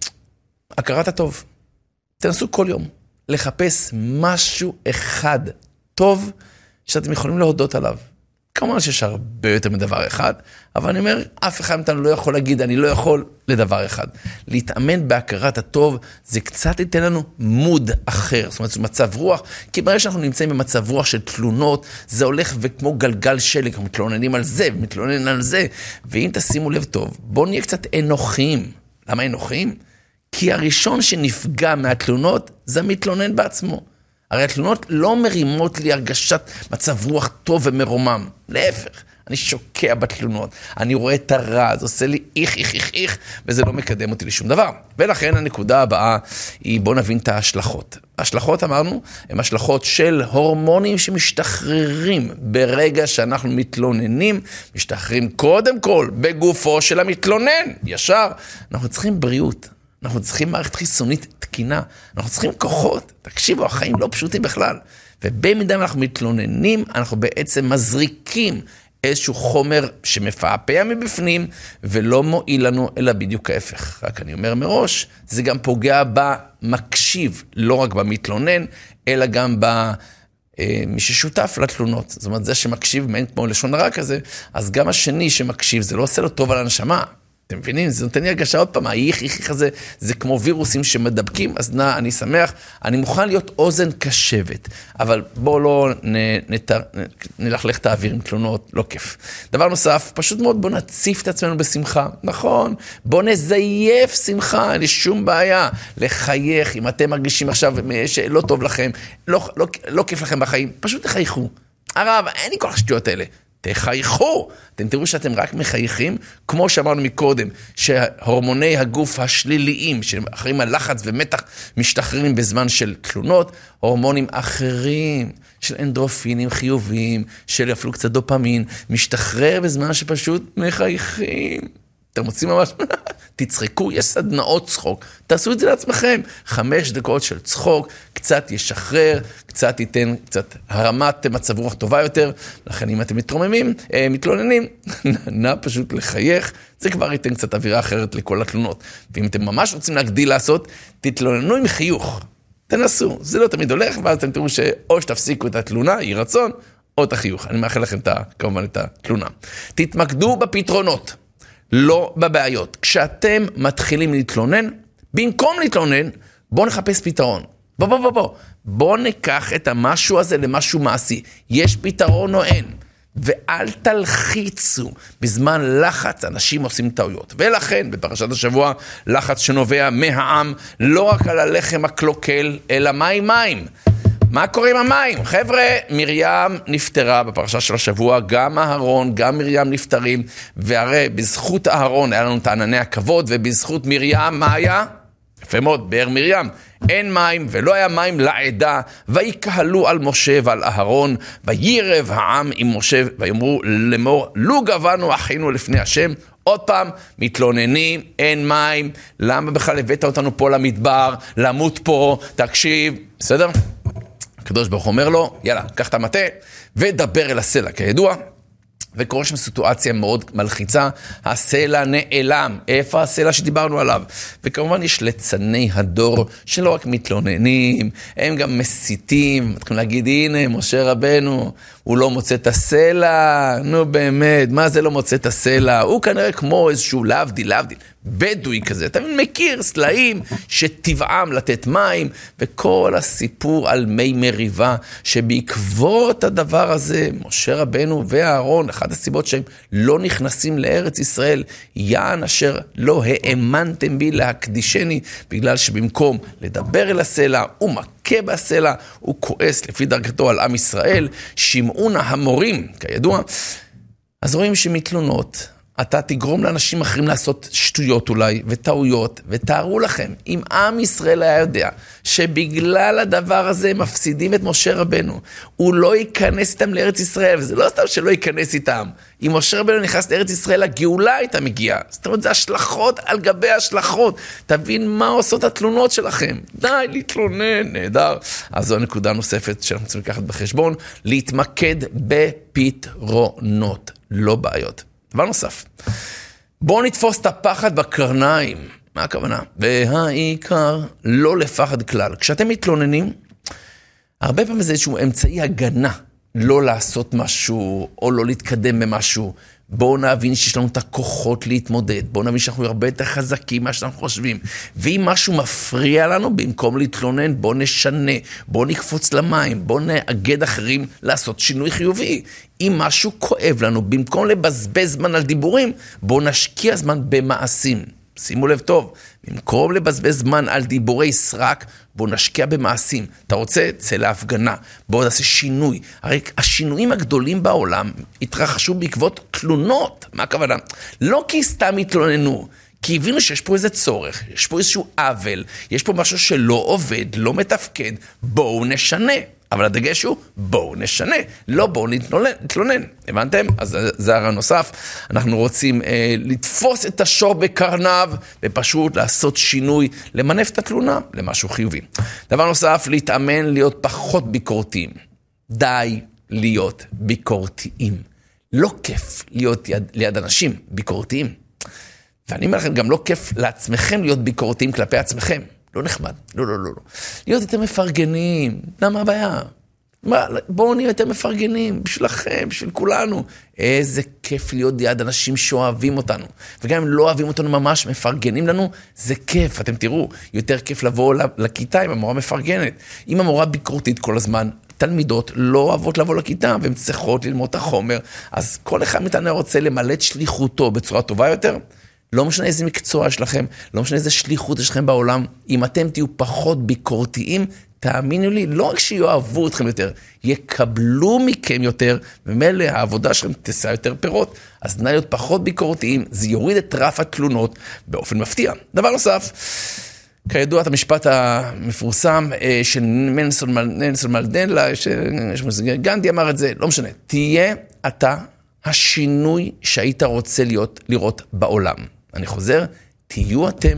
הכרת הטוב. תנסו כל יום לחפש משהו אחד טוב שאתם יכולים להודות עליו. כמובן שיש הרבה יותר מדבר אחד, אבל אני אומר, אף אחד מאיתנו לא יכול להגיד, אני לא יכול לדבר אחד. להתאמן בהכרת הטוב, זה קצת ייתן לנו מוד אחר, זאת אומרת, זה מצב רוח, כי ברגע שאנחנו נמצאים במצב רוח של תלונות, זה הולך וכמו גלגל שלג, אנחנו מתלוננים על זה, מתלוננים על זה, ואם תשימו לב טוב, בואו נהיה קצת אנוכיים. למה אנוכיים? כי הראשון שנפגע מהתלונות, זה מתלונן בעצמו. הרי התלונות לא מרימות לי הרגשת מצב רוח טוב ומרומם. להפך, אני שוקע בתלונות. אני רואה את הרע, זה עושה לי איך, איך, איך, איך, וזה לא מקדם אותי לשום דבר. ולכן הנקודה הבאה היא, בוא נבין את ההשלכות. ההשלכות, אמרנו, הן השלכות של הורמונים שמשתחררים ברגע שאנחנו מתלוננים, משתחררים קודם כל בגופו של המתלונן. ישר, אנחנו צריכים בריאות. אנחנו צריכים מערכת חיסונית תקינה, אנחנו צריכים כוחות, תקשיבו, החיים לא פשוטים בכלל, ובמידה אנחנו מתלוננים, אנחנו בעצם מזריקים איזשהו חומר שמפעפע מבפנים, ולא מועיל לנו, אלא בדיוק ההפך. רק אני אומר מראש, זה גם פוגע במקשיב, לא רק במתלונן, אלא גם במי ששותף לתלונות. זאת אומרת, זה שמקשיב מעין כמו לשון הרע כזה, אז גם השני שמקשיב, זה לא עושה לו טוב על הנשמה. אתם מבינים? זה נותן לי הרגשה עוד פעם, האיך, איך, איך הזה, זה כמו וירוסים שמדבקים, אז נע, אני שמח, אני מוכן להיות אוזן קשבת, אבל בואו לא נתר, נלכלך את האוויר עם תלונות, לא כיף. דבר נוסף, פשוט מאוד בואו נציף את עצמנו בשמחה, נכון? בואו נזייף שמחה, אין לי שום בעיה, לחייך, אם אתם מרגישים עכשיו שלא טוב לכם, לא, לא, לא כיף לכם בחיים, פשוט תחייכו. הרב, אין לי כל השטויות האלה. תחייכו, אתם תראו שאתם רק מחייכים, כמו שאמרנו מקודם, שהורמוני הגוף השליליים, שאחרים על לחץ ומתח, משתחררים בזמן של תלונות, הורמונים אחרים, של אנדרופינים חיוביים, של אפילו קצת דופמין, משתחרר בזמן שפשוט מחייכים. אתם רוצים ממש, תצחקו, יש סדנאות צחוק, תעשו את זה לעצמכם, חמש דקות של צחוק, קצת ישחרר, קצת ייתן, קצת הרמת מצב רוח טובה יותר, לכן אם אתם מתרוממים, אה, מתלוננים, נא פשוט לחייך, זה כבר ייתן קצת אווירה אחרת לכל התלונות, ואם אתם ממש רוצים להגדיל לעשות, תתלוננו עם חיוך, תנסו, זה לא תמיד הולך, ואז אתם תראו שאו שתפסיקו את התלונה, יהי רצון, או את החיוך, אני מאחל לכם את, כמובן את התלונה. תתמקדו בפתרונות. לא בבעיות. כשאתם מתחילים להתלונן, במקום להתלונן, בואו נחפש פתרון. בוא, בוא, בוא, בוא. בואו ניקח את המשהו הזה למשהו מעשי. יש פתרון או אין. ואל תלחיצו. בזמן לחץ, אנשים עושים טעויות. ולכן, בפרשת השבוע, לחץ שנובע מהעם, לא רק על הלחם הקלוקל, אלא מים מים. מה קורה עם המים? חבר'ה, מרים נפטרה בפרשה של השבוע, גם אהרון, גם מרים נפטרים, והרי בזכות אהרון היה לנו את ענני הכבוד, ובזכות מרים, מה היה? יפה מאוד, באר מרים, אין מים ולא היה מים לעדה, ויקהלו על משה ועל אהרון, וירב העם עם משה, ויאמרו לאמור, לו גבנו אחינו לפני השם, עוד פעם, מתלוננים, אין מים, למה בכלל הבאת אותנו פה למדבר, למות פה, תקשיב, בסדר? הקדוש ברוך אומר לו, יאללה, קח את המטה ודבר אל הסלע, כידוע. וקורה שם סיטואציה מאוד מלחיצה, הסלע נעלם, איפה הסלע שדיברנו עליו? וכמובן יש ליצני הדור שלא רק מתלוננים, הם גם מסיתים, מתחילים להגיד, הנה, משה רבנו, הוא לא מוצא את הסלע, נו באמת, מה זה לא מוצא את הסלע? הוא כנראה כמו איזשהו להבדיל, להבדיל, בדואי כזה, אתה מכיר סלעים שטבעם לתת מים, וכל הסיפור על מי מריבה, שבעקבות הדבר הזה, משה רבנו ואהרון, אחת הסיבות שהם לא נכנסים לארץ ישראל, יען אשר לא האמנתם בי להקדישני, בגלל שבמקום לדבר אל הסלע, הוא מכה בסלע, הוא כועס לפי דרכתו על עם ישראל, שמעון המורים, כידוע, אז רואים שמתלונות, אתה תגרום לאנשים אחרים לעשות שטויות אולי, וטעויות, ותארו לכם, אם עם ישראל היה יודע, שבגלל הדבר הזה הם מפסידים את משה רבנו, הוא לא ייכנס איתם לארץ ישראל, וזה לא סתם שלא ייכנס איתם, אם משה רבנו נכנס לארץ ישראל, הגאולה הייתה מגיעה, זאת אומרת, זה השלכות על גבי השלכות, תבין מה עושות התלונות שלכם, די להתלונן, נהדר, אז זו הנקודה נוספת שאנחנו צריכים לקחת בחשבון, להתמקד בפתרונות, לא בעיות. דבר נוסף, בואו נתפוס את הפחד בקרניים. מה הכוונה? והעיקר לא לפחד כלל. כשאתם מתלוננים, הרבה פעמים זה איזשהו אמצעי הגנה, לא לעשות משהו או לא להתקדם במשהו. בואו נבין שיש לנו את הכוחות להתמודד, בואו נבין שאנחנו הרבה יותר חזקים מה שאנחנו חושבים, ואם משהו מפריע לנו, במקום להתלונן, בואו נשנה, בואו נקפוץ למים, בואו נאגד אחרים לעשות שינוי חיובי. אם משהו כואב לנו, במקום לבזבז זמן על דיבורים, בואו נשקיע זמן במעשים. שימו לב טוב, במקום לבזבז זמן על דיבורי סרק, בוא נשקיע במעשים. אתה רוצה? צא להפגנה. בוא נעשה שינוי. הרי השינויים הגדולים בעולם התרחשו בעקבות תלונות. מה הכוונה? לא כי סתם התלוננו, כי הבינו שיש פה איזה צורך, יש פה איזשהו עוול, יש פה משהו שלא עובד, לא מתפקד, בואו נשנה. אבל הדגש הוא, בואו נשנה, לא בואו נתלונן. הבנתם? אז זה הרע נוסף. אנחנו רוצים אה, לתפוס את השור בקרניו, ופשוט לעשות שינוי, למנף את התלונה למשהו חיובי. דבר נוסף, להתאמן להיות פחות ביקורתיים. די להיות ביקורתיים. לא כיף להיות יד, ליד אנשים ביקורתיים. ואני אומר לכם, גם לא כיף לעצמכם להיות ביקורתיים כלפי עצמכם. לא נחמד, לא, לא, לא, לא. להיות יותר מפרגנים, למה הבעיה? מה, בואו נהיה יותר מפרגנים, בשבילכם, בשביל כולנו. איזה כיף להיות ליד אנשים שאוהבים אותנו. וגם אם לא אוהבים אותנו ממש, מפרגנים לנו, זה כיף. אתם תראו, יותר כיף לבוא לכיתה אם המורה מפרגנת. אם המורה ביקורתית כל הזמן, תלמידות לא אוהבות לבוא לכיתה, והן צריכות ללמוד את החומר. אז כל אחד מאיתנו רוצה למלא את שליחותו בצורה טובה יותר. לא משנה איזה מקצוע שלכם, לא משנה איזה שליחות יש לכם בעולם, אם אתם תהיו פחות ביקורתיים, תאמינו לי, לא רק שיואהבו אתכם יותר, יקבלו מכם יותר, ומילא העבודה שלכם תשא יותר פירות, אז נא להיות פחות ביקורתיים, זה יוריד את רף התלונות באופן מפתיע. דבר נוסף, כידוע את המשפט המפורסם של נלסון מנדלה, שגנדי אמר את זה, לא משנה, תהיה אתה השינוי שהיית רוצה להיות, לראות בעולם. אני חוזר, תהיו אתם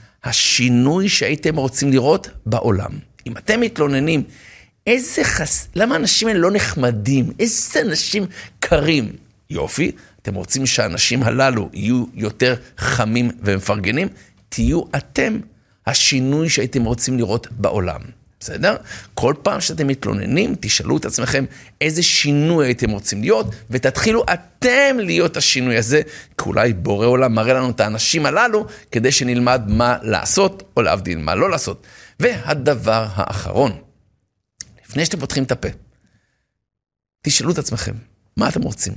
השינוי שהייתם רוצים לראות בעולם. אם אתם מתלוננים, איזה חס... למה אנשים האלה לא נחמדים? איזה אנשים קרים? יופי, אתם רוצים שהאנשים הללו יהיו יותר חמים ומפרגנים? תהיו אתם השינוי שהייתם רוצים לראות בעולם. בסדר? כל פעם שאתם מתלוננים, תשאלו את עצמכם איזה שינוי הייתם רוצים להיות, ותתחילו אתם להיות השינוי הזה, כי אולי בורא עולם מראה לנו את האנשים הללו, כדי שנלמד מה לעשות, או להבדיל מה לא לעשות. והדבר האחרון, לפני שאתם פותחים את הפה, תשאלו את עצמכם, מה אתם רוצים?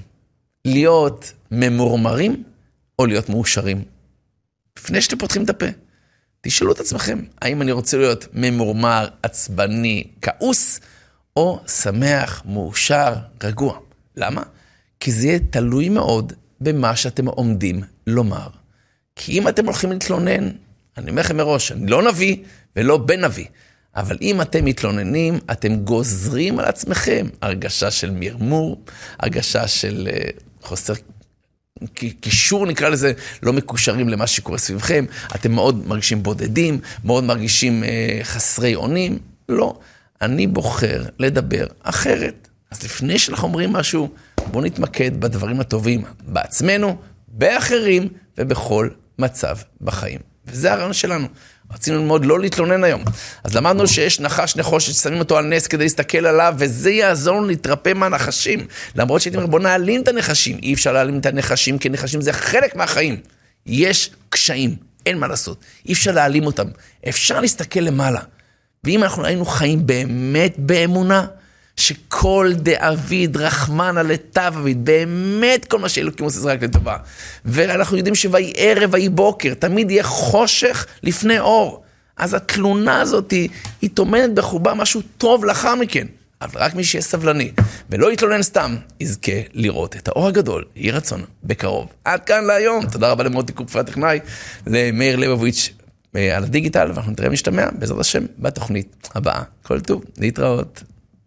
להיות ממורמרים, או להיות מאושרים? לפני שאתם פותחים את הפה, תשאלו את עצמכם, האם אני רוצה להיות ממורמר, עצבני, כעוס, או שמח, מאושר, רגוע. למה? כי זה יהיה תלוי מאוד במה שאתם עומדים לומר. כי אם אתם הולכים להתלונן, אני אומר לכם מראש, אני לא נביא ולא בן נביא, אבל אם אתם מתלוננים, אתם גוזרים על עצמכם הרגשה של מרמור, הרגשה של uh, חוסר קישור נקרא לזה, לא מקושרים למה שקורה סביבכם, אתם מאוד מרגישים בודדים, מאוד מרגישים אה, חסרי אונים, לא, אני בוחר לדבר אחרת. אז לפני שאנחנו אומרים משהו, בואו נתמקד בדברים הטובים, בעצמנו, באחרים ובכל מצב בחיים. וזה הרעיון שלנו. רצינו ללמוד לא להתלונן היום. אז למדנו שיש נחש נחושת ששמים אותו על נס כדי להסתכל עליו, וזה יעזור לנו להתרפא מהנחשים. למרות שהייתי אומר, בוא נעלים את הנחשים. אי אפשר להעלים את הנחשים, כי נחשים זה חלק מהחיים. יש קשיים, אין מה לעשות. אי אפשר להעלים אותם. אפשר להסתכל למעלה. ואם אנחנו היינו חיים באמת באמונה, שכל דאביד רחמנה לטאביד, באמת כל מה שאלוקים עושה זה רק לטובה. ואנחנו יודעים שווי ערב, ויהי בוקר, תמיד יהיה חושך לפני אור. אז התלונה הזאת היא, היא תומנת בחובה משהו טוב לאחר מכן. אבל רק מי שיהיה סבלני, ולא יתלונן סתם, יזכה לראות את האור הגדול, יהי רצון בקרוב. עד כאן להיום. תודה רבה למוטי קופפר הטכנאי, למאיר ליבוביץ' על הדיגיטל, ואנחנו נתראה משתמע בעזרת השם בתוכנית הבאה. כל טוב, להתראות.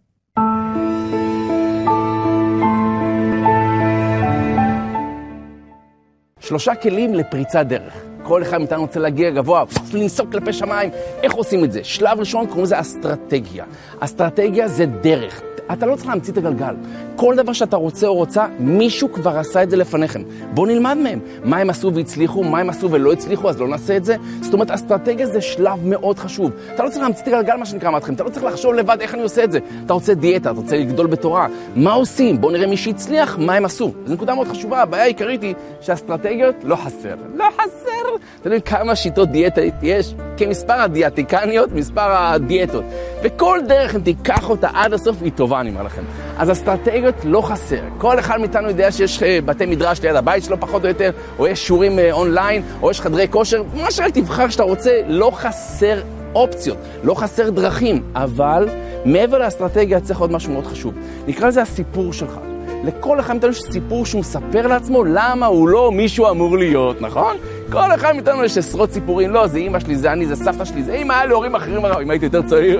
שלושה כלים לפריצת דרך. כל אחד מאיתנו רוצה להגיע גבוה, לנסוק כלפי שמיים. איך עושים את זה? שלב ראשון קוראים לזה אסטרטגיה. אסטרטגיה זה דרך. אתה לא צריך להמציא את הגלגל. כל דבר שאתה רוצה או רוצה, מישהו כבר עשה את זה לפניכם. בואו נלמד מהם. מה הם עשו והצליחו, מה הם עשו ולא הצליחו, אז לא נעשה את זה. זאת אומרת, אסטרטגיה זה שלב מאוד חשוב. אתה לא צריך להמציא את הגלגל, מה שנקרא מעתכם. אתה לא צריך לחשוב לבד איך אני עושה את זה. אתה רוצה דיאטה, אתה רוצה לגדול בתורה. מה עושים? בואו נראה מי שהצליח, מה הם עשו. זו נקודה מאוד חשובה. הבעיה העיקרית היא שהאסטרטגיות לא חסר. לא חסר. אתה יודע כמה שיטות דיאטה יש? כמספר הדיאטיקניות, מספר הדיאטות. וכל דרך, אם תיקח אותה עד הסוף, היא טובה, אני אומר לכם. אז אסטרטגיות לא חסר. כל אחד מאיתנו יודע שיש בתי מדרש ליד הבית שלו פחות או יותר, או יש שיעורים אונליין, או יש חדרי כושר. מה שרק תבחר שאתה רוצה, לא חסר אופציות, לא חסר דרכים. אבל מעבר לאסטרטגיה צריך עוד משהו מאוד חשוב. נקרא לזה הסיפור שלך. לכל אחד מאיתנו יש סיפור שהוא מספר לעצמו למה הוא לא מישהו אמור להיות, נכון? כל אחד מאיתנו יש עשרות סיפורים, לא, זה אמא שלי, זה אני, זה סבתא שלי, זה אמא, היה להורים אחרים, אם הייתי יותר צעיר.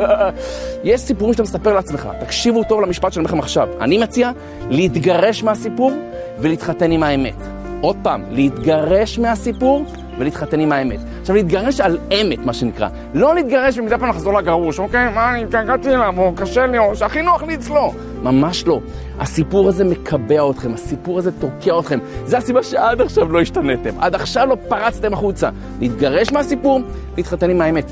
יש סיפורים שאתה מספר לעצמך, תקשיבו טוב למשפט שלכם עכשיו. אני מציע להתגרש מהסיפור ולהתחתן עם האמת. עוד פעם, להתגרש מהסיפור ולהתחתן עם האמת. עכשיו, להתגרש על אמת, מה שנקרא. לא להתגרש ומדי פעם לחזור לגרוש, אוקיי? מה, אני התגעגעתי אליו, או קשה לי, או שהכי נוח לי אצלו. ממש לא. הסיפור הזה מקבע אתכם, הסיפור הזה תוקע אתכם. זה הסיבה שעד עכשיו לא השתנתם. עד עכשיו לא פרצתם החוצה. להתגרש מהסיפור, להתחתן עם האמת.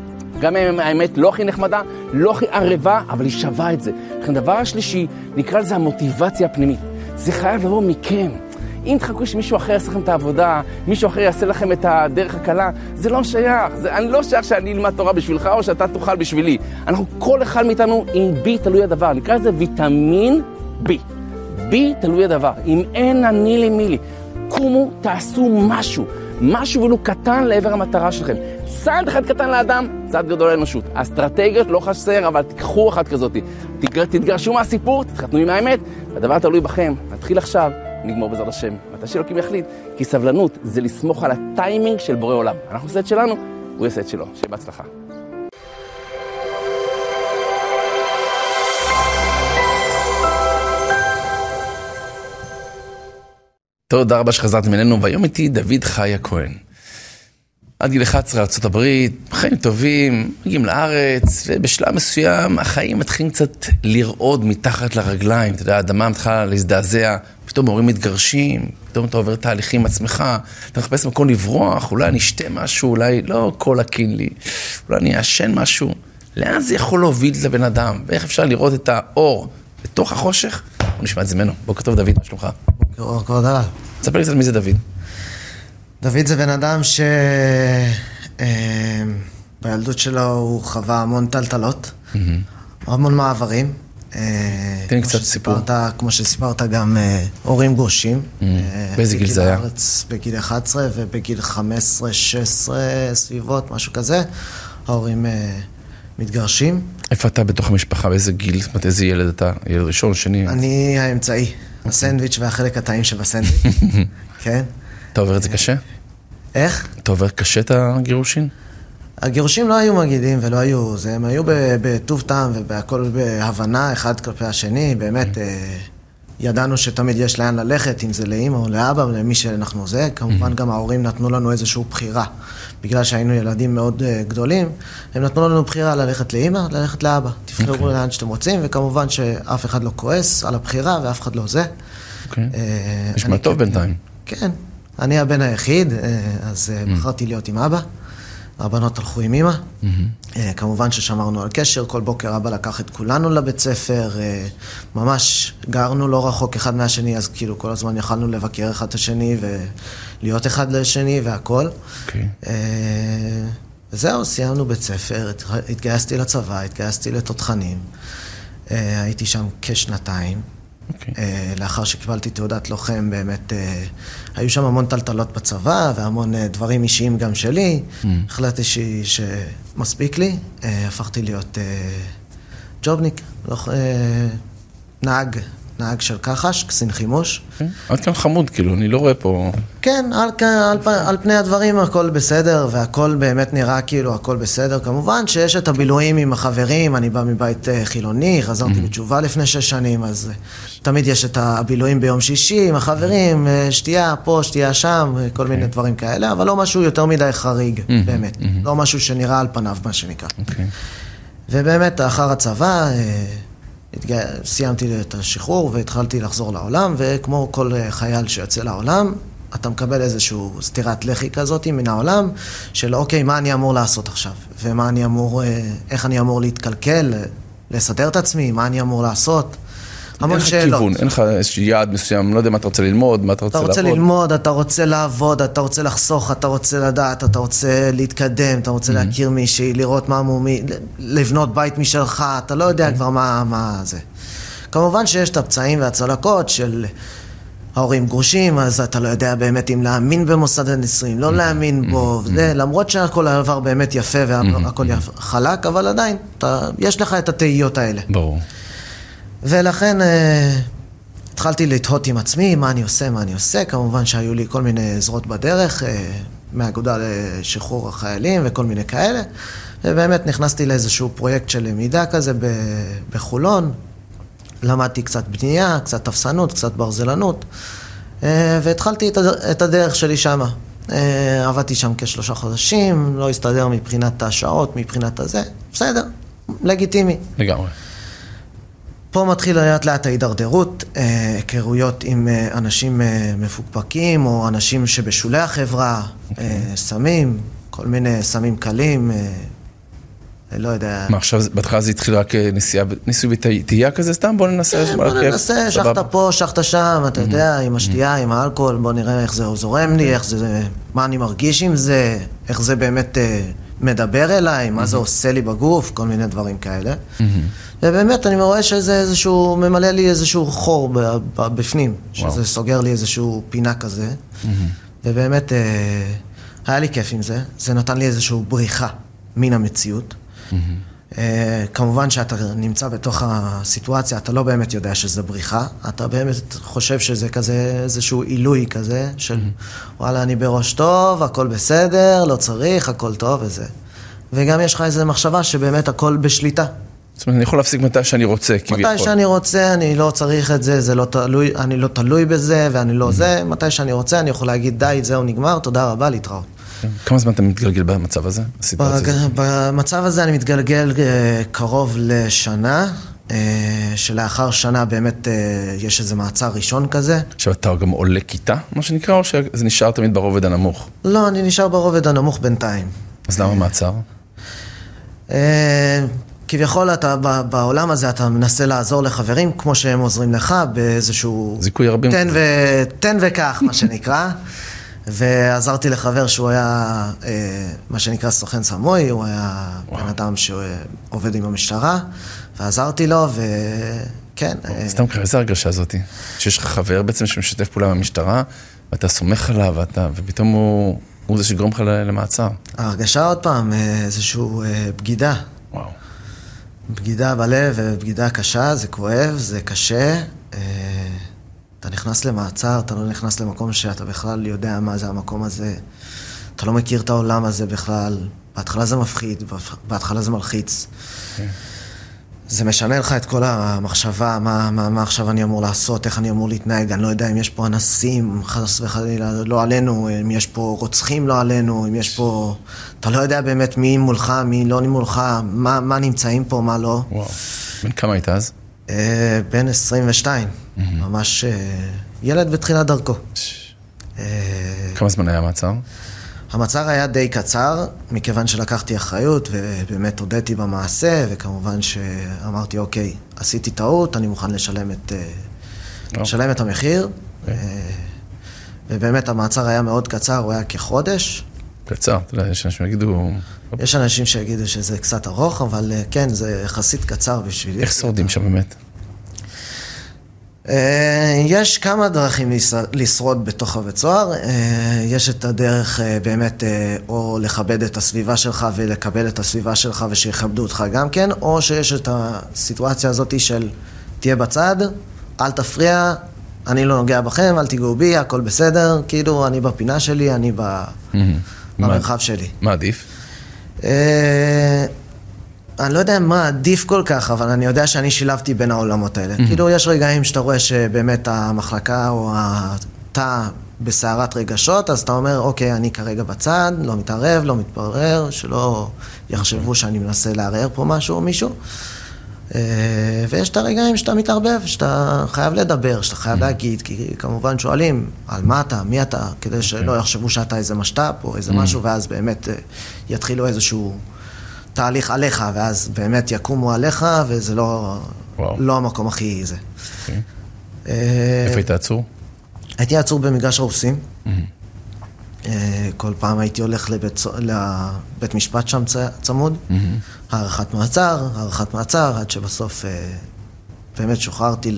גם אם האמת לא הכי נחמדה, לא הכי ערבה, אבל היא שווה את זה. לכן דבר השלישי, נקרא לזה המוטיבציה הפנימית. זה חייב לבוא מכם. אם תחכו שמישהו אחר יעשה לכם את העבודה, מישהו אחר יעשה לכם את הדרך הקלה, זה לא שייך. זה, אני לא שייך שאני אלמד תורה בשבילך או שאתה תאכל בשבילי. אנחנו, כל אחד מאיתנו, עם בי תלוי הדבר. נקרא לזה ויטמין בי. בי תלוי הדבר. אם אין אני לי מי לי. קומו, תעשו משהו. משהו ולו קטן לעבר המטרה שלכם. צעד אחד קטן לאדם, צעד גדול לאנושות. האסטרטגיות לא חסר, אבל תיקחו אחת כזאת. תתגרשו מהסיפור, תתחתנו עם האמת. הדבר תלוי בכם. נתחיל עכשיו. נגמור בעזרת השם. מתי שאלוקים יחליט, כי סבלנות זה לסמוך על הטיימינג של בורא עולם. אנחנו עושה את שלנו, הוא יעשה את שלו. שיהיה בהצלחה. תודה רבה שחזרתם אלינו, והיום איתי דוד חי הכהן. עד גיל אחת עשרה ארצות הברית, חיים טובים, מגיעים לארץ, ובשלב מסוים החיים מתחילים קצת לרעוד מתחת לרגליים, אתה יודע, האדמה מתחילה להזדעזע, פתאום הורים מתגרשים, פתאום אתה עובר תהליכים עם עצמך, אתה מחפש מקום לברוח, אולי אני אשתה משהו, אולי לא כל הקין לי, אולי אני אשן משהו. לאן זה יכול להוביל לבן אדם? ואיך אפשר לראות את האור בתוך החושך? בוא נשמע את זה ממנו. בוקר טוב דוד, מה שלומך? בוקר טוב דוד. תספר לי קצת מי זה דוד. דוד זה בן אדם שבילדות שלו הוא חווה המון טלטלות, המון מעברים. תן לי קצת סיפור. כמו שסיפרת גם הורים גרושים. באיזה גיל זה היה? בגיל אחת עשרה ובגיל חמש עשרה שש עשרה סביבות, משהו כזה. ההורים מתגרשים. איפה אתה בתוך המשפחה? באיזה גיל? זאת אומרת, איזה ילד אתה? ילד ראשון, שני? אני האמצעי. הסנדוויץ' והחלק הטעים שבסנדוויץ'. כן. אתה עובר את זה קשה? איך? אתה עובר קשה את הגירושין? הגירושים לא היו מגידים ולא היו, הם היו בטוב טעם ובהכל בהבנה אחד כלפי השני, באמת ידענו שתמיד יש לאן ללכת, אם זה לאמא או לאבא, למי שאנחנו זה. כמובן גם ההורים נתנו לנו איזושהי בחירה. בגלל שהיינו ילדים מאוד גדולים, הם נתנו לנו בחירה ללכת לאמא, ללכת לאבא. תבחרו לאן שאתם רוצים, וכמובן שאף אחד לא כועס על הבחירה, ואף אחד לא זה. נשמע טוב בינתיים. כן. אני הבן היחיד, אז בחרתי להיות עם אבא. הבנות הלכו עם אמא. כמובן ששמרנו על קשר, כל בוקר אבא לקח את כולנו לבית ספר, ממש גרנו לא רחוק אחד מהשני, אז כאילו כל הזמן יכלנו לבקר אחד את השני ולהיות אחד לשני והכל. וזהו, סיימנו בית ספר, התגייסתי לצבא, התגייסתי לתותחנים, הייתי שם כשנתיים. Okay. לאחר שקיבלתי תעודת לוחם, באמת היו שם המון טלטלות בצבא והמון דברים אישיים גם שלי. Mm. החלטתי שמספיק לי, הפכתי להיות ג'ובניק, נהג, נהג של כחש, קצין חימוש. עד כאן חמוד, כאילו, אני לא רואה פה... כן, על, על, על פני הדברים הכל בסדר, והכל באמת נראה כאילו הכל בסדר. כמובן שיש את הבילויים עם החברים, אני בא מבית חילוני, חזרתי בתשובה לפני שש שנים, אז תמיד יש את הבילויים ביום שישי עם החברים, שתייה פה, שתייה שם, כל מיני דברים כאלה, אבל לא משהו יותר מדי חריג, באמת. לא משהו שנראה על פניו, מה שנקרא. ובאמת, אחר הצבא... סיימתי את השחרור והתחלתי לחזור לעולם, וכמו כל חייל שיוצא לעולם, אתה מקבל איזשהו סתירת לחי כזאת מן העולם, של אוקיי, מה אני אמור לעשות עכשיו? ומה אני אמור, איך אני אמור להתקלקל, לסדר את עצמי, מה אני אמור לעשות? המון שאלות. אין לך כיוון, אין לך איזשהו יעד מסוים, לא יודע מה אתה רוצה ללמוד, מה אתה רוצה לעבוד. אתה רוצה ללמוד, אתה רוצה לעבוד, אתה רוצה לחסוך, אתה רוצה לדעת, אתה רוצה להתקדם, אתה רוצה להכיר מישהי, לראות מה מומי, לבנות בית משלך, אתה לא יודע כבר מה, מה זה. כמובן שיש את הפצעים והצלקות של ההורים גרושים, אז אתה לא יודע באמת אם להאמין במוסד הנישואים, לא להאמין בו, למרות שהכל עבר באמת יפה והכל חלק, אבל עדיין, יש לך את התהיות האלה. ברור. ולכן אה, התחלתי לתהות עם עצמי, מה אני עושה, מה אני עושה. כמובן שהיו לי כל מיני עזרות בדרך, אה, מהאגודה לשחרור החיילים וכל מיני כאלה. ובאמת נכנסתי לאיזשהו פרויקט של למידה כזה בחולון. למדתי קצת בנייה, קצת תפסנות, קצת ברזלנות. אה, והתחלתי את, את הדרך שלי שם. אה, עבדתי שם כשלושה חודשים, לא הסתדר מבחינת השעות, מבחינת הזה. בסדר, לגיטימי. לגמרי. פה מתחיל לאט לאט ההידרדרות, היכרויות עם אנשים מפוקפקים, או אנשים שבשולי החברה, סמים, כל מיני סמים קלים, לא יודע. מה, עכשיו בהתחלה זה התחיל רק ניסוי וטעייה כזה סתם? בוא ננסה. בוא ננסה, שחת פה, שחת שם, אתה יודע, עם השתייה, עם האלכוהול, בוא נראה איך זה זורם לי, איך זה, מה אני מרגיש עם זה, איך זה באמת מדבר אליי, מה זה עושה לי בגוף, כל מיני דברים כאלה. ובאמת אני רואה שזה איזשהו, ממלא לי איזשהו חור בפנים, שזה סוגר לי איזשהו פינה כזה. ובאמת היה לי כיף עם זה, זה נתן לי איזשהו בריחה מן המציאות. כמובן שאתה נמצא בתוך הסיטואציה, אתה לא באמת יודע שזה בריחה, אתה באמת חושב שזה כזה, איזשהו עילוי כזה, של וואלה, אני בראש טוב, הכל בסדר, לא צריך, הכל טוב וזה. וגם יש לך איזו מחשבה שבאמת הכל בשליטה. זאת אומרת, אני יכול להפסיק מתי שאני רוצה, כביכול. מתי שאני רוצה, אני לא צריך את זה, זה לא תלוי, אני לא תלוי בזה, ואני לא זה, מתי שאני רוצה, אני יכול להגיד, די, זהו נגמר, תודה רבה, להתראות. כמה זמן אתה מתגלגל במצב הזה? במצב הזה אני מתגלגל קרוב לשנה, שלאחר שנה באמת יש איזה מעצר ראשון כזה. עכשיו אתה גם עולה כיתה, מה שנקרא, או שזה נשאר תמיד ברובד הנמוך? לא, אני נשאר ברובד הנמוך בינתיים. אז למה מעצר? כביכול אתה בעולם הזה אתה מנסה לעזור לחברים כמו שהם עוזרים לך באיזשהו... זיכוי רבים. תן, ו... תן וכך, מה שנקרא. ועזרתי לחבר שהוא היה, מה שנקרא סוכן סמוי, הוא היה בן אדם שעובד עם המשטרה, ועזרתי לו, וכן. סתם ככה, איזה הרגשה הזאת? שיש לך חבר בעצם שמשתף פעולה במשטרה, ואתה סומך עליו, ופתאום הוא, הוא זה שגרום לך למעצר. ההרגשה עוד פעם, איזשהו בגידה. וואו. בגידה בלב ובגידה קשה, זה כואב, זה קשה. אתה נכנס למעצר, אתה לא נכנס למקום שאתה בכלל יודע מה זה המקום הזה. אתה לא מכיר את העולם הזה בכלל. בהתחלה זה מפחיד, בהתחלה זה מלחיץ. זה משנה לך את כל המחשבה, מה, מה, מה עכשיו אני אמור לעשות, איך אני אמור להתנהג, אני לא יודע אם יש פה אנסים, חס וחלילה, לא עלינו, אם יש פה רוצחים לא עלינו, אם יש פה... אתה לא יודע באמת מי מולך, מי לא מולך, מה, מה נמצאים פה, מה לא. וואו. בן כמה היית אז? אה, בן עשרים ושתיים, mm-hmm. ממש אה, ילד בתחילת דרכו. אה, כמה זמן היה המעצר? המעצר היה די קצר, מכיוון שלקחתי אחריות ובאמת הודיתי במעשה, וכמובן שאמרתי, אוקיי, עשיתי טעות, אני מוכן לשלם את, לשלם את המחיר. ובאמת המעצר היה מאוד קצר, הוא היה כחודש. קצר, אתה יודע, יש אנשים שיגידו... יש אנשים שיגידו שזה קצת ארוך, אבל כן, זה יחסית קצר בשבילי. איך שורדים שם באמת? יש כמה דרכים לשרוד בתוך הבית סוהר, יש את הדרך באמת או לכבד את הסביבה שלך ולקבל את הסביבה שלך ושיכבדו אותך גם כן, או שיש את הסיטואציה הזאת של תהיה בצד, אל תפריע, אני לא נוגע בכם, אל תיגעו בי, הכל בסדר, כאילו אני בפינה שלי, אני במרחב שלי. מה עדיף? אני לא יודע מה עדיף כל כך, אבל אני יודע שאני שילבתי בין העולמות האלה. כאילו, יש רגעים שאתה רואה שבאמת המחלקה או התא בסערת רגשות, אז אתה אומר, אוקיי, אני כרגע בצד, לא מתערב, לא מתברר, שלא יחשבו שאני מנסה לערער פה משהו או מישהו. ויש את הרגעים שאתה מתערבב, שאתה חייב לדבר, שאתה חייב להגיד, כי כמובן שואלים על מה אתה, מי אתה, כדי שלא יחשבו שאתה איזה משת"פ או איזה משהו, ואז באמת יתחילו איזשהו... תהליך עליך, ואז באמת יקומו עליך, וזה לא, לא המקום הכי זה. איפה היית עצור? הייתי עצור במגרש הרוסים. כל פעם הייתי הולך לבית משפט שם צמוד, הערכת מעצר, הערכת מעצר, עד שבסוף באמת שוחררתי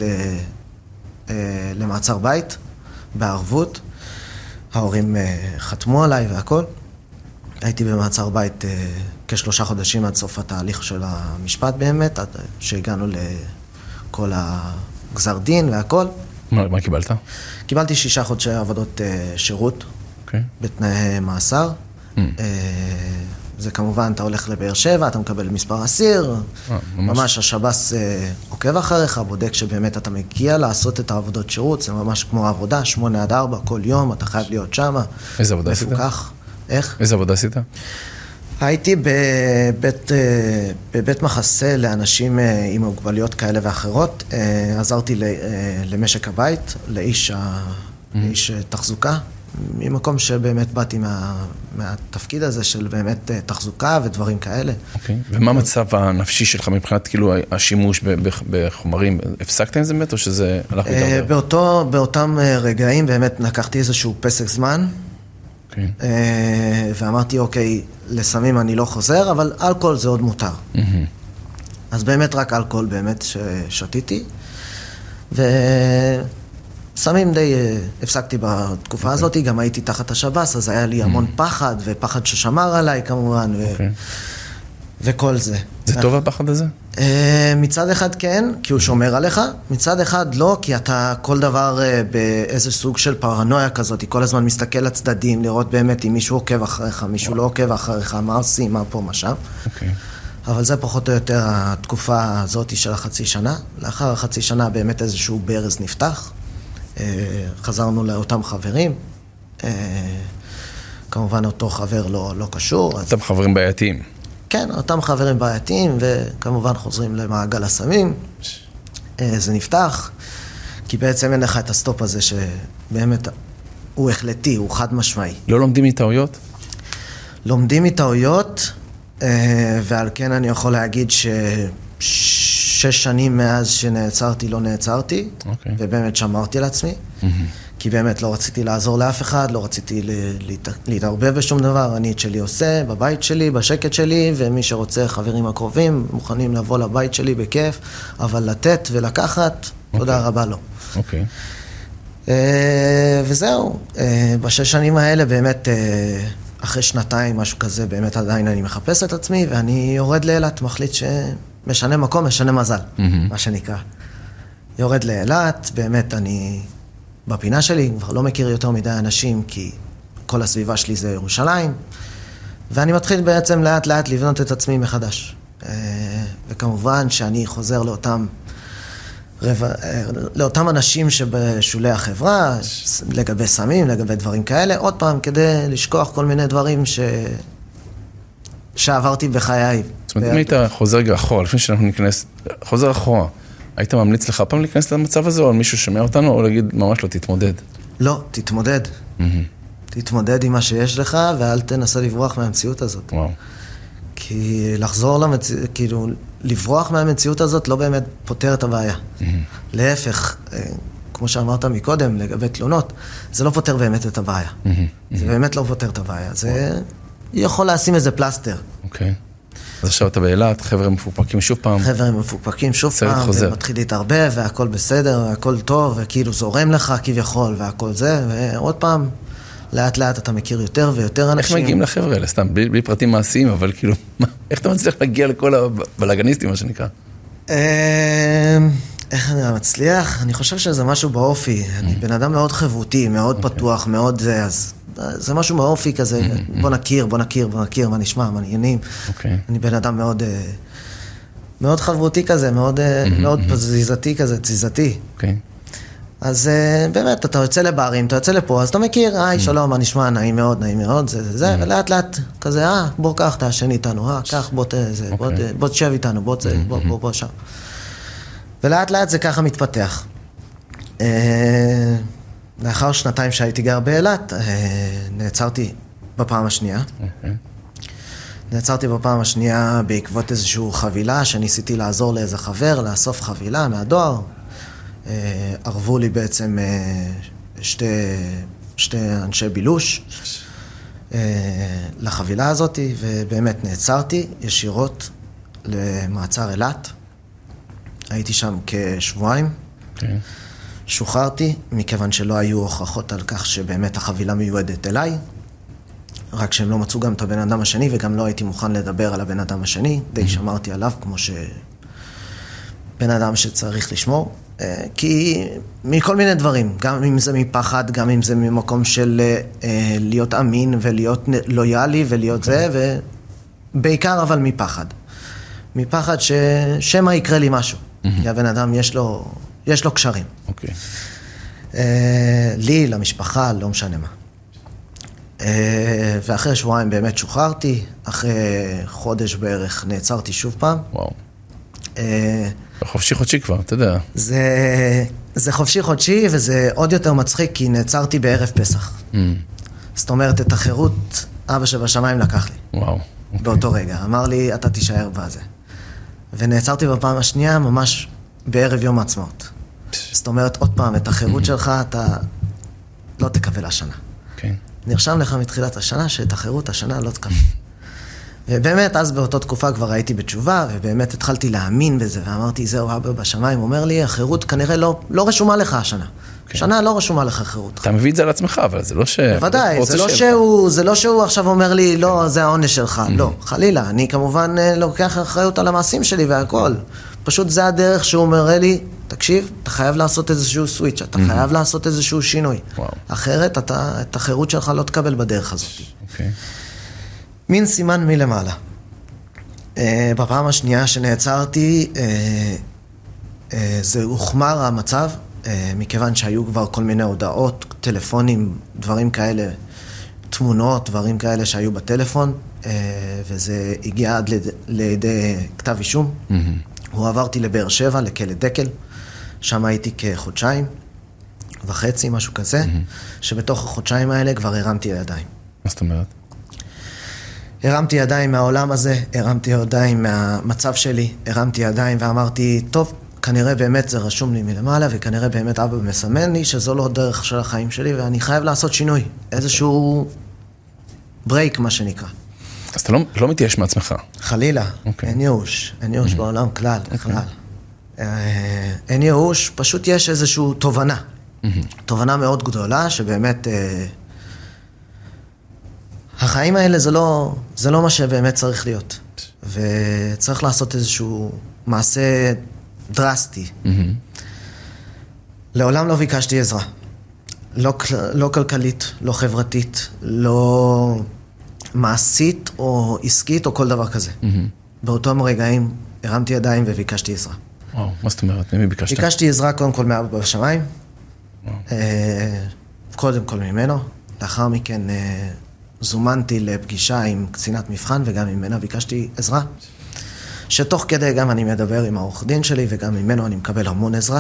למעצר בית, בערבות. ההורים חתמו עליי והכל. הייתי במעצר בית כשלושה חודשים עד סוף התהליך של המשפט באמת, עד שהגענו לכל הגזר דין והכל. מה, מה קיבלת? קיבלתי שישה חודשי עבודות שירות, okay. בתנאי מאסר. Mm. זה כמובן, אתה הולך לבאר שבע, אתה מקבל מספר אסיר, ah, ממש. ממש השב"ס עוקב אחריך, בודק שבאמת אתה מגיע לעשות את העבודות שירות, זה ממש כמו העבודה, שמונה עד ארבע, כל יום, אתה חייב להיות שמה. איזה עבודה עשית? מפוקח. איך? איזה עבודה עשית? הייתי בבית, בבית מחסה לאנשים עם מוגבלויות כאלה ואחרות. עזרתי למשק הבית, לאיש, mm-hmm. לאיש תחזוקה, ממקום שבאמת באתי מה, מהתפקיד הזה של באמת תחזוקה ודברים כאלה. אוקיי. ומה המצב הנפשי שלך מבחינת כאילו השימוש בחומרים? הפסקת עם זה באמת או שזה הלך להתערב? באותו, באותם רגעים באמת לקחתי איזשהו פסק זמן, Okay. ואמרתי, אוקיי, לסמים אני לא חוזר, אבל אלכוהול זה עוד מותר. Mm-hmm. אז באמת רק אלכוהול באמת ששתיתי, וסמים די הפסקתי בתקופה okay. הזאת, גם הייתי תחת השב"ס, אז היה לי המון mm-hmm. פחד, ופחד ששמר עליי כמובן, ו... okay. וכל זה. זה טוב הפחד הזה? מצד אחד כן, כי הוא שומר עליך, מצד אחד לא, כי אתה כל דבר באיזה סוג של פרנויה כזאת, כל הזמן מסתכל לצדדים, לראות באמת אם מישהו עוקב אחריך, מישהו לא עוקב אחריך, מה עושים, מה פה, מה שם. אוקיי. אבל זה פחות או יותר התקופה הזאת של החצי שנה. לאחר החצי שנה באמת איזשהו ברז נפתח, חזרנו לאותם חברים, כמובן אותו חבר לא, לא קשור. אותם חברים בעייתיים. כן, אותם חברים בעייתיים, וכמובן חוזרים למעגל הסמים. זה נפתח, כי בעצם אין לך את הסטופ הזה שבאמת הוא החלטי, הוא חד משמעי. לא לומדים מטעויות? לומדים מטעויות, ועל כן אני יכול להגיד ששש שנים מאז שנעצרתי לא נעצרתי, okay. ובאמת שמרתי על עצמי. Mm-hmm. כי באמת לא רציתי לעזור לאף אחד, לא רציתי להתערבב בשום דבר, אני את שלי עושה, בבית שלי, בשקט שלי, ומי שרוצה, חברים הקרובים, מוכנים לבוא לבית שלי בכיף, אבל לתת ולקחת, okay. תודה רבה לו. אוקיי. Okay. וזהו, בשש שנים האלה באמת, אחרי שנתיים, משהו כזה, באמת עדיין אני מחפש את עצמי, ואני יורד לאילת, מחליט שמשנה מקום, משנה מזל, mm-hmm. מה שנקרא. יורד לאילת, באמת אני... בפינה שלי, כבר לא מכיר יותר מדי אנשים, כי כל הסביבה שלי זה ירושלים, ואני מתחיל בעצם לאט לאט לבנות את עצמי מחדש. וכמובן שאני חוזר לאותם, לאותם אנשים שבשולי החברה, לגבי סמים, לגבי דברים כאלה, עוד פעם, כדי לשכוח כל מיני דברים ש... שעברתי בחיי. זאת אומרת, אם היית חוזר רגע אחורה, לפני שאנחנו ניכנס, חוזר אחורה, היית ממליץ לך פעם להיכנס למצב הזה, או מישהו שומע אותנו, או להגיד, ממש לא, תתמודד? לא, תתמודד. תתמודד עם מה שיש לך, ואל תנסה לברוח מהמציאות הזאת. וואו. כי לחזור למציאות, כאילו, לברוח מהמציאות הזאת לא באמת פותר את הבעיה. להפך, כמו שאמרת מקודם, לגבי תלונות, זה לא פותר באמת את הבעיה. זה באמת לא פותר את הבעיה. זה יכול לשים איזה פלסטר. אוקיי. אז עכשיו אתה באילת, חבר'ה מפופקים שוב פעם. חבר'ה מפופקים שוב פעם, ומתחיל להתערבב, והכל בסדר, והכל טוב, וכאילו זורם לך כביכול, והכל זה, ועוד פעם, לאט לאט אתה מכיר יותר ויותר אנשים. איך מגיעים לחבר'ה האלה? סתם, בלי, בלי פרטים מעשיים, אבל כאילו, איך אתה מצליח להגיע לכל הבלגניסטים, מה שנקרא? איך אני מצליח? אני חושב שזה משהו באופי. אני בן אדם מאוד חברותי, מאוד פתוח, מאוד זה, אז זה משהו באופי כזה, בוא נכיר, בוא נכיר, בוא נכיר, מה נשמע, מה נעניינים. אני בן אדם מאוד, מאוד חברותי כזה, מאוד, מאוד פזיזתי כזה, תזיזתי. אז באמת, אתה יוצא לברים, אתה יוצא לפה, אז אתה מכיר, היי, שלום, מה נשמע, נעים מאוד, נעים מאוד, זה, זה, זה, ולאט לאט, כזה, אה, בוא קח, תעשן איתנו, אה, קח, בוא זה, בוא תשב איתנו, בוא זה, בוא, בוא, בוא שם. ולאט לאט זה ככה מתפתח. לאחר שנתיים שהייתי גר באילת, נעצרתי בפעם השנייה. נעצרתי בפעם השנייה בעקבות איזושהי חבילה, שניסיתי לעזור לאיזה חבר, לאסוף חבילה מהדואר. ערבו לי בעצם שתי, שתי אנשי בילוש לחבילה הזאת, ובאמת נעצרתי ישירות למעצר אילת. הייתי שם כשבועיים. Okay. שוחררתי, מכיוון שלא היו הוכחות על כך שבאמת החבילה מיועדת אליי, רק שהם לא מצאו גם את הבן אדם השני, וגם לא הייתי מוכן לדבר על הבן אדם השני, די mm-hmm. שמרתי עליו כמו שבן אדם שצריך לשמור. כי מכל מיני דברים, גם אם זה מפחד, גם אם זה ממקום של אה, להיות אמין ולהיות לויאלי ולהיות okay. זה, ובעיקר אבל מפחד. מפחד ששמה יקרה לי משהו. Mm-hmm. כי הבן אדם יש לו, יש לו קשרים. אוקיי. Okay. אה, לי, למשפחה, לא משנה מה. אה, ואחרי שבועיים באמת שוחררתי, אחרי חודש בערך נעצרתי שוב פעם. וואו. אה, חופשי חודשי כבר, אתה יודע. זה, זה חופשי חודשי, וזה עוד יותר מצחיק, כי נעצרתי בערב פסח. Mm. זאת אומרת, את החירות, אבא שבשמיים לקח לי. וואו. Okay. באותו רגע. אמר לי, אתה תישאר בזה. ונעצרתי בפעם השנייה, ממש בערב יום העצמאות. זאת אומרת, עוד פעם, את החירות mm-hmm. שלך, אתה לא תקבל השנה. כן. Okay. נרשם לך מתחילת השנה, שאת החירות השנה לא תקבל. ובאמת, אז באותה תקופה כבר הייתי בתשובה, ובאמת התחלתי להאמין בזה, ואמרתי, זהו, אבא בשמיים, אומר לי, החירות כנראה לא, לא רשומה לך השנה. Okay. שנה לא רשומה לך חירות. אתה מביא את זה על עצמך, אבל זה לא ש... בוודאי, זה לא שהוא, זה לא שהוא עכשיו אומר לי, לא, זה העונש שלך. לא, חלילה, אני כמובן לוקח אחריות על המעשים שלי והכל. פשוט זה הדרך שהוא אומר לי, תקשיב, אתה חייב לעשות איזשהו סוויץ', אתה חייב לעשות איזשהו שינוי. אחרת, אתה, את החירות שלך לא תקבל בדרך הזאת. אוקיי. מין סימן מלמעלה. בפעם השנייה שנעצרתי, זה הוחמר המצב, מכיוון שהיו כבר כל מיני הודעות, טלפונים, דברים כאלה, תמונות, דברים כאלה שהיו בטלפון, וזה הגיע עד לידי כתב אישום. Mm-hmm. הוא עברתי לבאר שבע, לכלא דקל, שם הייתי כחודשיים וחצי, משהו כזה, mm-hmm. שבתוך החודשיים האלה כבר הרמתי ידיים. מה זאת אומרת? הרמתי ידיים מהעולם הזה, הרמתי ידיים מהמצב שלי, הרמתי ידיים ואמרתי, טוב, כנראה באמת זה רשום לי מלמעלה, וכנראה באמת אבא מסמן לי שזו לא דרך של החיים שלי, ואני חייב לעשות שינוי, איזשהו ברייק, מה שנקרא. אז אתה לא, לא מתייאש מעצמך? חלילה, okay. אין ייאוש, אין ייאוש mm-hmm. בעולם כלל, okay. כלל. אין ייאוש, פשוט יש איזשהו תובנה, mm-hmm. תובנה מאוד גדולה, שבאמת, אה, החיים האלה זה לא, זה לא מה שבאמת צריך להיות, וצריך לעשות איזשהו מעשה דרסטי. Mm-hmm. לעולם לא ביקשתי עזרה. לא, לא כלכלית, לא חברתית, לא מעשית או עסקית או כל דבר כזה. Mm-hmm. באותם רגעים הרמתי ידיים וביקשתי עזרה. וואו, מה זאת אומרת? ממי ביקשת? ביקשתי עזרה קודם כל מאבא בשמיים, קודם כל ממנו, לאחר מכן זומנתי לפגישה עם קצינת מבחן וגם ממנה ביקשתי עזרה, שתוך כדי גם אני מדבר עם העורך דין שלי וגם ממנו אני מקבל המון עזרה.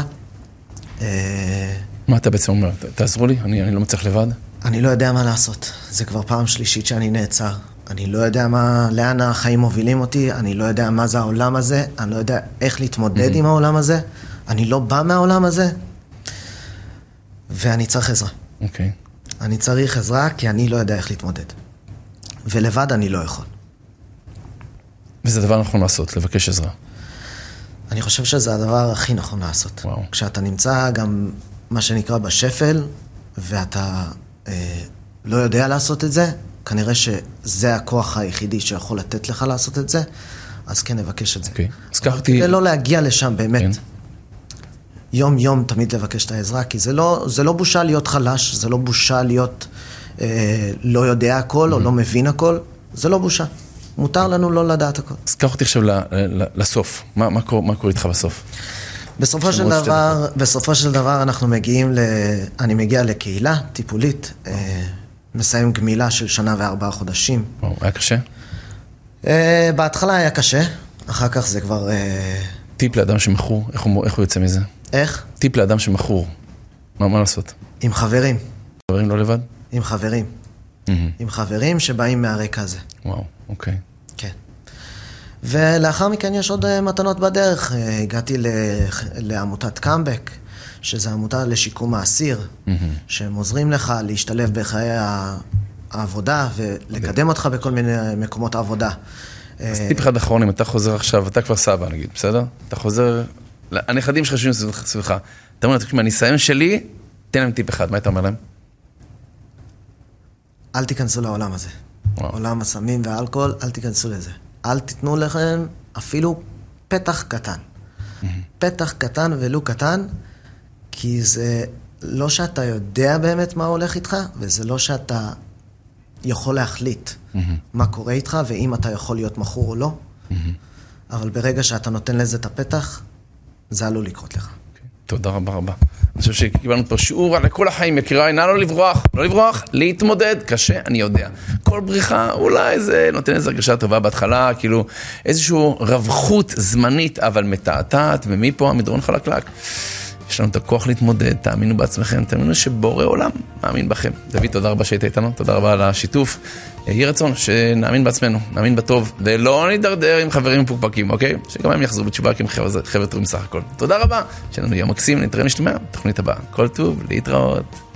מה אתה בעצם אומר? תעזרו לי, אני, אני לא מצליח לבד. אני לא יודע מה לעשות, זה כבר פעם שלישית שאני נעצר. אני לא יודע מה, לאן החיים מובילים אותי, אני לא יודע מה זה העולם הזה, אני לא יודע איך להתמודד mm-hmm. עם העולם הזה, אני לא בא מהעולם הזה, ואני צריך עזרה. אוקיי. Okay. אני צריך עזרה כי אני לא יודע איך להתמודד. ולבד אני לא יכול. וזה דבר נכון לעשות, לבקש עזרה. אני חושב שזה הדבר הכי נכון לעשות. וואו. כשאתה נמצא גם מה שנקרא בשפל, ואתה אה, לא יודע לעשות את זה, כנראה שזה הכוח היחידי שיכול לתת לך לעשות את זה, אז כן, נבקש את זה. אוקיי. אז כך אותי... כדי לא להגיע לשם באמת. כן. יום יום תמיד לבקש את העזרה, כי זה לא, זה לא בושה להיות חלש, זה לא בושה להיות אה, לא יודע הכל או לא מבין הכל, זה לא בושה. מותר לנו לא לדעת הכל. אז קח אותי עכשיו ל, ל, לסוף. מה, מה, קורה, מה קורה איתך בסוף? בסופו של דבר, בסופו של דבר אנחנו מגיעים ל... אני מגיע לקהילה טיפולית, אה, מסיים גמילה של שנה וארבעה חודשים. וואו, היה קשה? אה, בהתחלה היה קשה, אחר כך זה כבר... אה... טיפ לאדם שמכור, איך הוא, איך הוא יוצא מזה? איך? טיפ לאדם שמכור. מה, מה לעשות? עם חברים. חברים לא לבד? עם חברים. Mm-hmm. עם חברים שבאים מהרקע הזה. וואו, אוקיי. כן. ולאחר מכן יש עוד מתנות בדרך. הגעתי לעמותת קאמבק, שזו עמותה לשיקום האסיר, mm-hmm. שהם עוזרים לך להשתלב בחיי העבודה ולקדם אותך בכל מיני מקומות העבודה. אז טיפ אחד אחרון, אם אתה חוזר עכשיו, אתה כבר סבא נגיד, בסדר? אתה חוזר, הנכדים שחשובים סביבך, אתה אומר, מהניסיון שלי, תן להם טיפ אחד, מה אתה אומר להם? אל תיכנסו לעולם הזה. וואו. עולם הסמים והאלכוהול, אל תיכנסו לזה. אל תיתנו לכם אפילו פתח קטן. Mm-hmm. פתח קטן ולו קטן, כי זה לא שאתה יודע באמת מה הולך איתך, וזה לא שאתה יכול להחליט mm-hmm. מה קורה איתך, ואם אתה יכול להיות מכור או לא. Mm-hmm. אבל ברגע שאתה נותן לזה את הפתח, זה עלול לקרות לך. תודה רבה רבה. אני חושב שקיבלנו פה שיעור על כל החיים, יקיריי, נא לא לברוח, לא לברוח, להתמודד, קשה, אני יודע. כל בריחה, אולי זה נותן איזו הרגשה טובה בהתחלה, כאילו איזושהי רווחות זמנית, אבל מתעתעת, ומפה המדרון חלקלק. יש לנו את הכוח להתמודד, תאמינו בעצמכם, תאמינו שבורא עולם מאמין בכם. דוד, תודה רבה שהיית איתנו, תודה רבה על השיתוף. יהי רצון שנאמין בעצמנו, נאמין בטוב, ולא נדרדר עם חברים מפוקפקים, אוקיי? שגם הם יחזרו בתשובה, כי הם חבר'ה טובים סך הכל. תודה רבה, שלנו יום מקסים, נתראה נשתמע, תוכנית הבאה. כל טוב, להתראות.